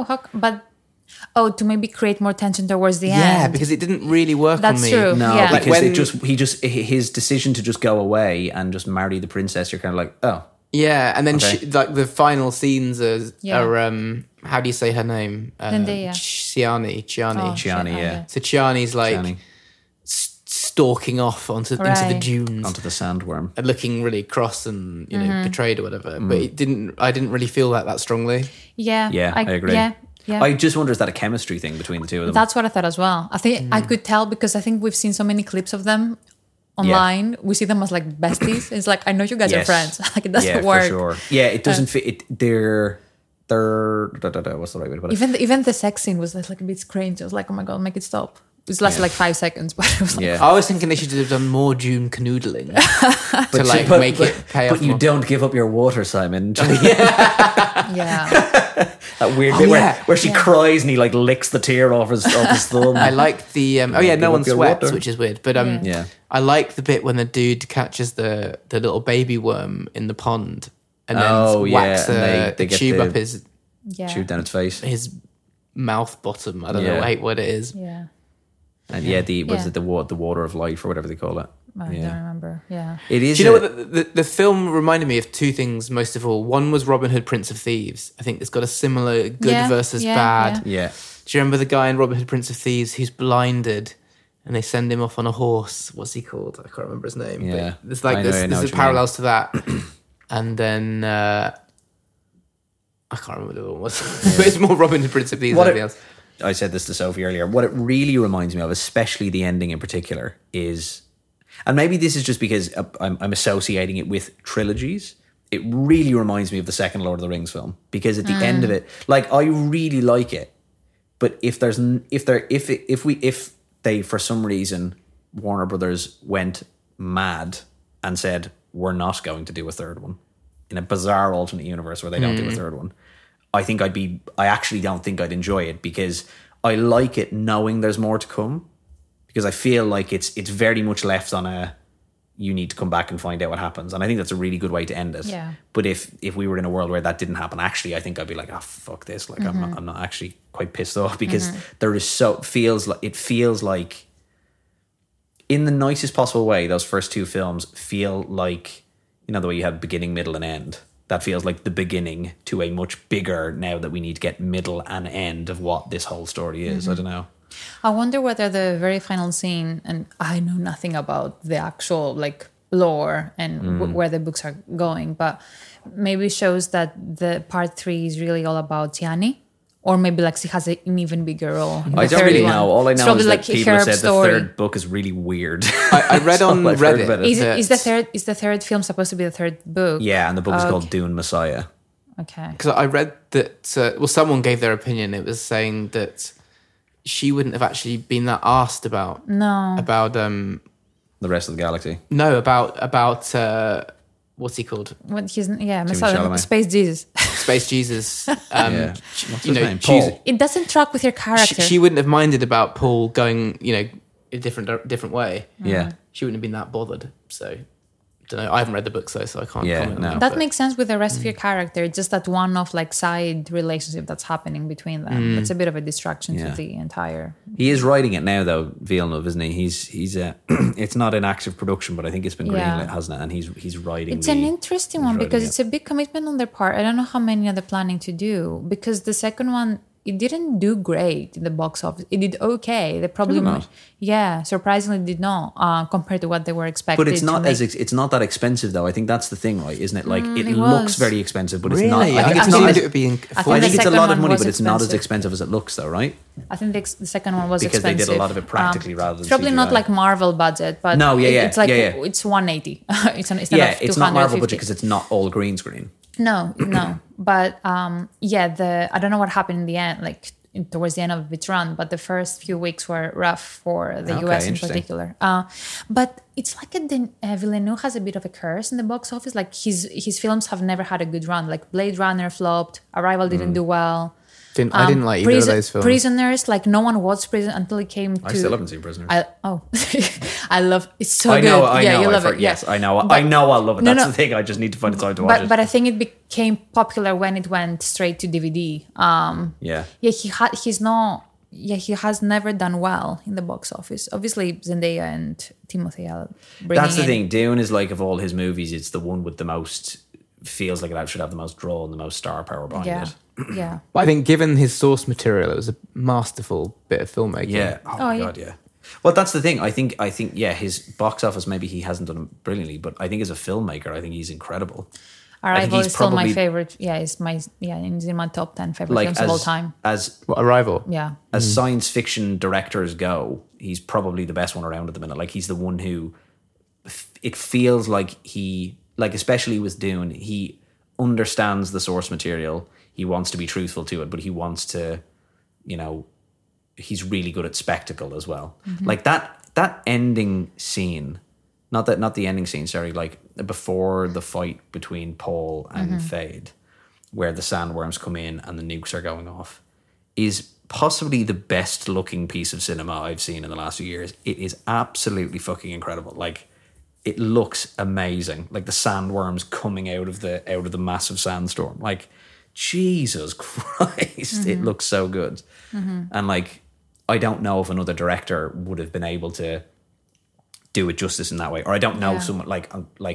to maybe create more tension towards the end. Yeah, because it didn't really work That's on me. true. No, Yeah. because Like his decision to just go away and just marry the princess. You're kind of like, oh, Yeah, and then Okay. like the final scenes are Yeah. how do you say her name? Zendaya. Chiani. Chiani, yeah. So Chiani's like Chani. stalking off into the Right. dunes. Onto the sandworm. And looking really cross and Mm-hmm. betrayed or whatever, but I didn't really feel that strongly. Yeah. Yeah, I agree. Yeah. Yeah. I just wonder, is that a chemistry thing between the two of them? That's what I thought as well. I think I could tell because I think we've seen so many clips of them online. We see them as like besties. It's like, I know you guys are Yes. friends. Like, it doesn't work. for sure. Yeah, it doesn't fit. They're what's the right way to put it? Even the sex scene was like a bit cringe. I was like, oh my God, make it stop. It lasted like 5 seconds, but it was like, Yeah. I was thinking they should have done more Dune canoodling to like make it pay off. But you more. don't give up your water, Simon. yeah. That weird bit where she cries and he like licks the tear off his thumb. I like the no give one up your sweats, water. which is weird. But Yeah. I like the bit when the dude catches the little baby worm in the pond and then whacks and the they get tube the up his tube down its face. mouth bottom. I don't Yeah. know what it is. Yeah. And was it the water of life or whatever they call it? I don't remember. Yeah. It is. Do you know what the film reminded me of? Two things most of all. One was Robin Hood, Prince of Thieves. I think it's got a similar good versus bad. Yeah. Do you remember the guy in Robin Hood, Prince of Thieves who's blinded and they send him off on a horse? What's he called? I can't remember his name. Yeah. But there's like I know there's what you parallels to that. And then I can't remember the other one was. But it's more Robin Hood, Prince of Thieves than anything else. I said this to Sophie earlier. What it really reminds me of, especially the ending in particular, is, and maybe this is just because I'm associating it with trilogies. It really reminds me of the second Lord of the Rings film, because at the end of it, like, I really like it, but if they for some reason Warner Brothers went mad and said we're not going to do a third one in a bizarre alternate universe where they don't do a third one, I actually don't think I'd enjoy it, because I like it knowing there's more to come, because I feel like it's very much left on a, you need to come back and find out what happens. And I think that's a really good way to end it. Yeah. But if we were in a world where that didn't happen, actually, I think I'd be like, oh, fuck this. Like, I'm not actually quite pissed off, because there is it feels like, in the nicest possible way, those first two films feel like, you know, the way you have beginning, middle, and end. That feels like the beginning to a much bigger, now that we need to get middle and end of what this whole story is. I don't know. I wonder whether the very final scene, and I know nothing about the actual like lore and where the books are going, but maybe shows that the part 3 is really all about Tiani, or maybe like she has an even bigger role. in I the don't third really one. know. All I It's know probably is that like people her said story. the third book is really weird. I read on I've heard Reddit. about it. Is the third film supposed to be the third book? Yeah, and the book is called Dune Messiah. Okay. Because I read that, someone gave their opinion. It was saying that she wouldn't have actually been that asked about The rest of the galaxy. about what's he called? What he's Chalamet. Space Jesus. Space Jesus. What's his name? she's- Paul. It doesn't track with your character. she wouldn't have minded about Paul going, a different way. Yeah. She wouldn't have been that bothered. So, don't know. I haven't read the book, so I can't comment on no. that. That but- makes sense with the rest of your character. Just that one of like side relationship that's happening between them. It's a bit of a distraction to the entire. He is writing it now, though, Villeneuve, isn't he? He's it's not in active production, but I think it's been greenlit, hasn't it? And he's writing. It's an interesting one because it's a big commitment on their part. I don't know how many are they planning to do because the second one. It didn't do great in the box office. It did okay. They probably, surprisingly did not compared to what they were expecting. But it's not it's not that expensive though. I think that's the thing, right? Isn't it? Like it looks very expensive, but it's not. I I think think it's not. it would be. I think it's a lot of money, but it's not as expensive as it looks, though, right? I think the second one was because expensive. they did a lot of it practically rather than it's probably CGI. not like Marvel budget, but it's like it's 180. It's not Marvel budget because it's not all green screen. No, but I don't know what happened in the end, like towards the end of its run, but the first few weeks were rough for the US in particular. But it's like Villeneuve has a bit of a curse in the box office. Like his films have never had a good run. Like Blade Runner flopped, Arrival didn't do well. I didn't like either of those films. Prisoners, like no one watched Prison until it came to. I still haven't seen Prisoners. I love it's so I good. know, I yeah, know. you love it. Yes, yeah. I know. But, I know I'll love it. No, That's no. the thing. I just need to find the time to watch it. But I think it became popular when it went straight to DVD. He has never done well in the box office. Obviously, Zendaya and Timothée are bringing That's the in. thing. Dune is like of all his movies, it's the one with the most. Feels like it should have the most draw and the most star power behind it. Yeah. But I think given his source material, it was a masterful bit of filmmaking. Yeah. Oh my god. Yeah. Well, that's the thing. I think. Yeah. His box office, maybe he hasn't done it brilliantly, but I think as a filmmaker, I think he's incredible. Arrival is still my favorite. Yeah, it's in my top 10 favorite films of all time. Arrival. Yeah. As science fiction directors go, he's probably the best one around at the minute. Like he's the one who. It feels like he. Like, especially with Dune, he understands the source material. He wants to be truthful to it, but he wants to, he's really good at spectacle as well. Mm-hmm. Like that ending scene, not the ending scene, sorry, like before the fight between Paul and Fade, where the sandworms come in and the nukes are going off, is possibly the best looking piece of cinema I've seen in the last few years. It is absolutely fucking incredible. Like, it looks amazing, like the sandworms coming out of the massive sandstorm. Like, Jesus Christ, it looks so good. And like, I don't know if another director would have been able to do it justice in that way, or I don't know someone like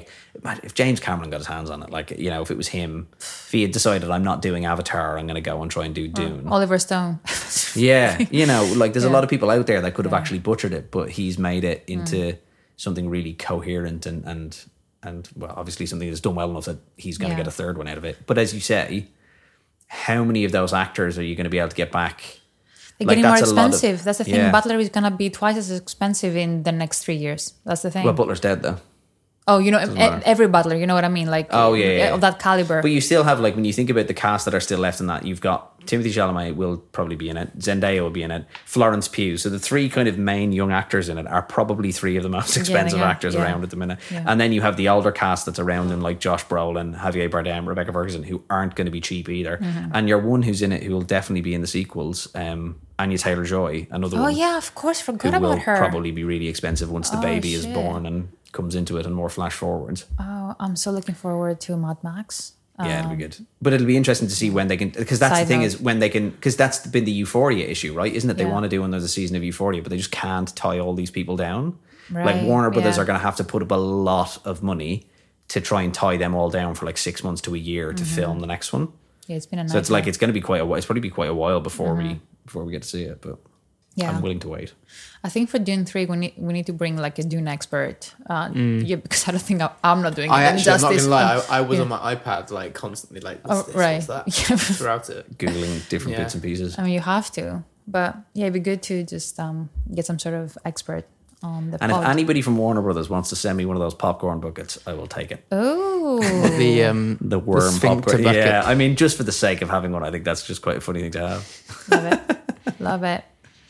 if James Cameron got his hands on it, like if it was him, if he had decided I'm not doing Avatar, I'm going to go and try and do Dune. Oliver Stone. Yeah, like there's a lot of people out there that could have actually butchered it, but he's made it into something really coherent and well, obviously something that's done well enough that he's going to get a third one out of it. But as you say, how many of those actors are you going to be able to get back? They're getting more expensive. That's the thing. Butler is going to be twice as expensive in the next 3 years. That's the thing. Well, Butler's dead though. Oh, every Butler, you know what I mean? Like, of that caliber. But you still have, like, when you think about the cast that are still left in that, you've got Timothée Chalamet will probably be in it, Zendaya will be in it, Florence Pugh. So the three kind of main young actors in it are probably three of the most expensive actors around at the minute. Yeah. And then you have the older cast that's around them, like Josh Brolin, Javier Bardem, Rebecca Ferguson, who aren't going to be cheap either. Mm-hmm. And your one who's in it who will definitely be in the sequels, Anya Taylor-Joy, another one. Oh yeah, of course, forgot about her. Will probably be really expensive once the baby is born and comes into it and more flash forwards. Oh, I'm so looking forward to Mad Max. Yeah, it'll be good. But it'll be interesting to see when they can, because that's the thing is when they can, because that's been the Euphoria issue, right? Isn't it? They want to do another season of Euphoria, but they just can't tie all these people down. Right. Like Warner Brothers are going to have to put up a lot of money to try and tie them all down for like 6 months to a year to film the next one. Yeah, it's been a nightmare. So it's like, it's going to be quite a while. It's probably be quite a while before we get to see it, but I'm willing to wait. I think for Dune 3, we need to bring like a Dune expert. Because I don't think I'm not doing it. I'm not going to lie. I was on my iPad like constantly like, what's that? Throughout it. Googling different bits and pieces. I mean, you have to. But yeah, it'd be good to just get some sort of expert on the And pod. if anybody from Warner Brothers wants to send me one of those popcorn buckets, I will take it. Oh. the worm popcorn. Bucket. Yeah, I mean, just for the sake of having one, I think that's just quite a funny thing to have. Love it. Love it.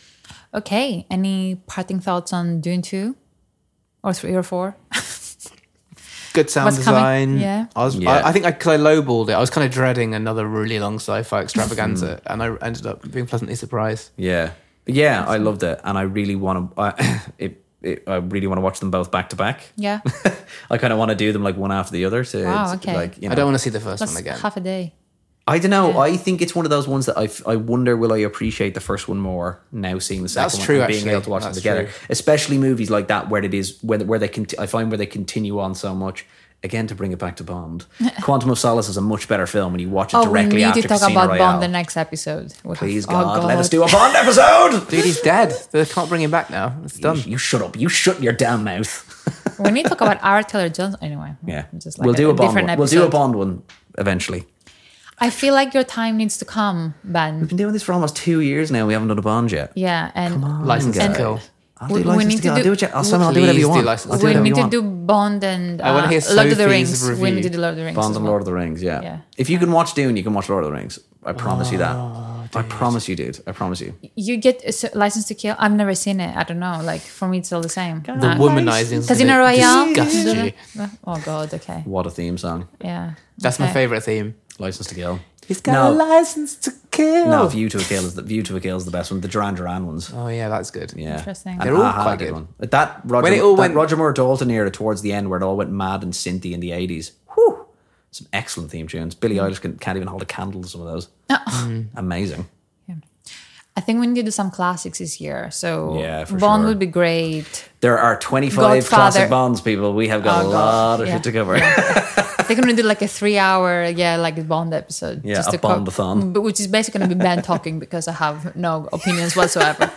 Okay, any parting thoughts on Dune 2? Or 3 or 4? Good sound what's design. coming. Yeah. I think I lowballed it. I was kind of dreading another really long sci-fi extravaganza, and I ended up being pleasantly surprised. Yeah, I loved it, and I really want to. I really want to watch them both back to back. Yeah. I kind of want to do them like one after the other. So Wow, it's okay. like, you know. I don't want to see the first That's one again. half a day. I don't know. I think it's one of those ones that I wonder will I appreciate the first one more now seeing the second That's one true, and being actually. able to watch them That's together. true. Especially movies like that where it is where they I find where they continue on so much. Again, to bring it back to Bond, Quantum of Solace is a much better film when you watch it Oh, we directly need after to talk Casino about Royale. Bond the next episode. Please, Oh, God, let us do a Bond episode. Dude, he's dead. They can't bring him back now. It's done. You shut up. You shut your damn mouth. We need to talk about our Taylor Johnson. Anyway, Yeah, just like we'll do a Bond different one. episode. We'll do a Bond one eventually. I feel like your time needs to come, Ben. We've been doing this for almost 2 years now. We haven't done a Bond yet. Yeah, and License to guys. Kill. I'll do We License need to to Kill. I'll do- do it. I'll do whatever Please you do want. License I'll to do we whatever need you to want. do Bond and I wanna hear Lord of the Sophie's Rings. We review. need to do Lord of the Rings. Bond as and well. Lord of the Rings, yeah. Yeah. If you can watch Dune, you can watch Lord of the Rings. I promise you that. I promise you, dude. I promise you. You get License to Kill. I've never seen it. I don't know. Like for me, it's all the same. The womanizing Casino Royale. disgusts you. Oh God. Okay. What a theme song. Yeah. That's my Okay. favorite theme. License to Kill. He's got a license to kill. No, View to a Kill is the best one. The Duran Duran ones. Oh yeah, that's good. Yeah. Interesting. And They're all Aha quite did good. one. That Roger, When it all that went- Roger Moore Dalton era towards the end where it all went mad and synthy in the 80s. Whew. Some excellent theme tunes. Billie Eilish can't even hold a candle to some of those. Amazing. I think we need to do some classics this year. So Yeah, for Bond sure. would be great. There are 25 Godfather. classic Bonds, people. We have got Oh, a God. lot of Yeah. shit to cover. I think I'm gonna do like a 3-hour, like a Bond episode. Yeah, just a to Bondathon. but which is basically gonna be Ben talking because I have no opinions whatsoever.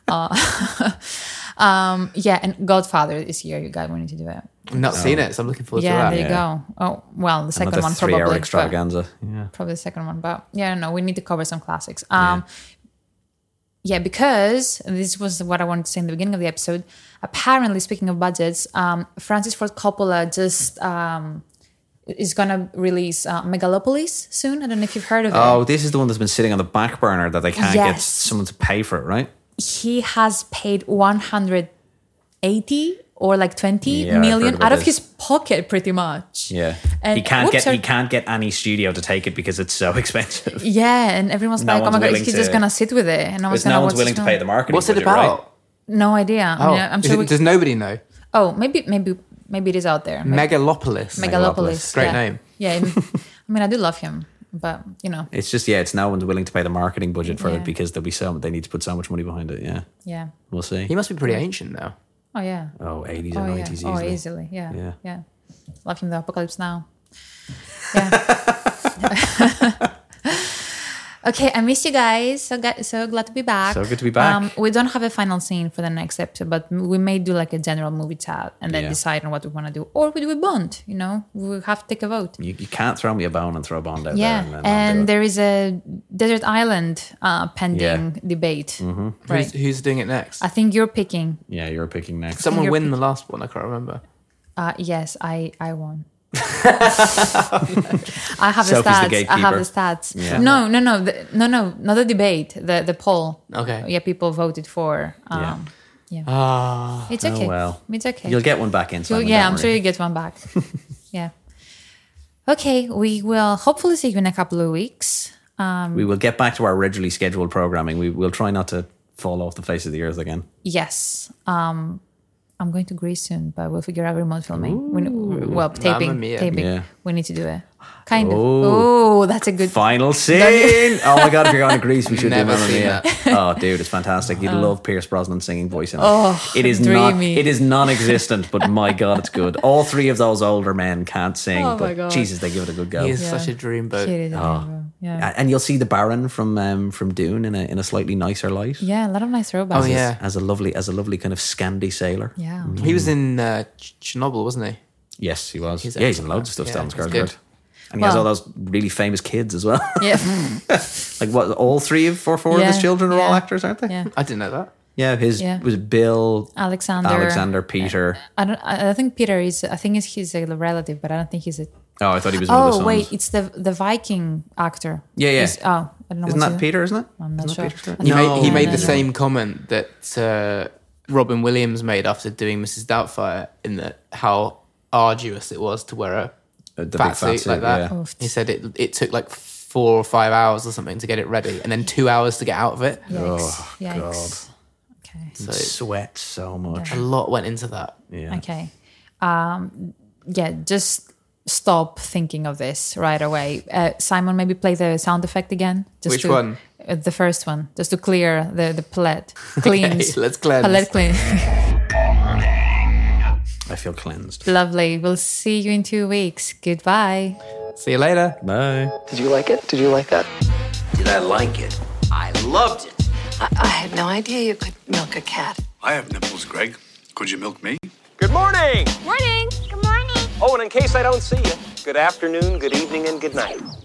And Godfather this year, you guys, we need to do it. I've not seen it, so I'm looking forward to Yeah, that. there you go. Oh, well, the second Another one 3-hour probably. extravaganza. Yeah. Probably the second one, but yeah, no, we need to cover some classics. Because and this was what I wanted to say in the beginning of the episode. Apparently, speaking of budgets, Francis Ford Coppola just is gonna release Megalopolis soon. I don't know if you've heard of it. Oh, this is the one that's been sitting on the back burner that they can't get Yes. someone to pay for it, right? He has paid 180 or like 20 Yeah, I've heard million about out of this. his pocket, pretty much. Yeah. And he can't whoops, sorry. get any studio to take it because it's so expensive. Yeah, and everyone's No like, "Oh one's my god, willing he's to- just gonna sit with it." And I was Because no gonna one's watch willing to pay the marketing What's it budget, about? right? No idea. Oh, I'm sure. does nobody know? Oh, maybe it is out there. Megalopolis. Megalopolis. Great yeah. name. Yeah, I mean, I do love him, but It's just, it's no one's willing to pay the marketing budget for Yeah. it because they need to put so much money behind it. Yeah. yeah. We'll see. He must be pretty ancient now. Oh yeah. Oh, 80s Oh and yeah. 90s Oh, easily. easily. Yeah. Yeah. Yeah. Love him. The Apocalypse Now. Yeah. Okay, I miss you guys. So glad to be back. So good to be back. We don't have a final scene for the next episode, but we may do like a general movie chat and then Yeah. decide on what we want to do, or we do a Bond. We have to take a vote. You can't throw me a bone and throw a Bond out Yeah, there. and there is a Desert Island pending Yeah. debate. Mm-hmm. Right. Who's doing it next? I think you're picking. Yeah, you're picking next. Someone you're win the last one. I can't remember. Yes, I won. I have the Sophie's the stats. I have gatekeeper. the stats. Yeah. No, not the debate. The poll. Okay. Yeah, people voted for. Yeah. It's okay. Oh, well. It's okay. You'll get one back in. Simon, Yeah, don't I'm sure worry. you get one back. Yeah. Okay, we will hopefully see you in a couple of weeks. We will get back to our originally scheduled programming. We will try not to fall off the face of the earth again. Yes. I'm going to Greece soon, but we'll figure out remote filming. Mamma Taping. mia. Yeah. We need to do it. Kind of. Oh. Oh, that's a good. Final scene. Oh my god! If you're going to Greece, we should Never do Mamma seen Mia. that. Oh, dude, it's fantastic. You'd love Pierce Brosnan's singing voice in it. Oh, it is dreamy. not. It is non-existent, but my god, it's good. All three of those older men can't sing, Oh my but God. Jesus, they give it a good go. He is Yeah. such a dreamboat. Shit, is it? Yeah. And you'll see the Baron from Dune in a slightly nicer light. Yeah, a lot of nice throwbacks. Oh, yeah. As a lovely kind of Scandi sailor. Yeah. He was in Chernobyl, wasn't he? Yes, he was. He's He's in excellent. loads of stuff. Yeah, Stellan he's Skarsgård. good. And he has Well- all those really famous kids as well. Yeah. Like what? All three of four of his Yeah, children are all yeah. actors, aren't they? Yeah. I didn't know that. Yeah, his Yeah. was Bill, Alexander. Peter. I think Peter is. I think he's a relative, but I don't think he's a. Oh, I thought he was one of the Oh sons. wait, it's the Viking actor. Yeah. I don't know. Isn't what's that Peter? Isn't it? I'm not Isn't sure. that Peter's I He don't know. made No, the no. same comment that Robin Williams made after doing Mrs. Doubtfire, in that how arduous it was to wear The fat big suit like that. yeah. He said it took like 4 or 5 hours or something to get it ready, and then 2 hours to get out of it. Yikes. Yikes. Okay. So sweat so much. A lot went into that. Yeah. Okay. Yeah, just stop thinking of this right away. Simon, maybe play the sound effect again. Which one? The first one, just to clear the palette. Cleanse. Okay, let's cleanse. Palette cleanse. I feel cleansed. Lovely. We'll see you in 2 weeks. Goodbye. See you later. Bye. Did you like it? Did you like that? Did I like it? I loved it. I had no idea you could milk a cat. I have nipples, Greg. Could you milk me? Good morning. Morning. Good morning. Oh, and in case I don't see you, good afternoon, good evening, and good night.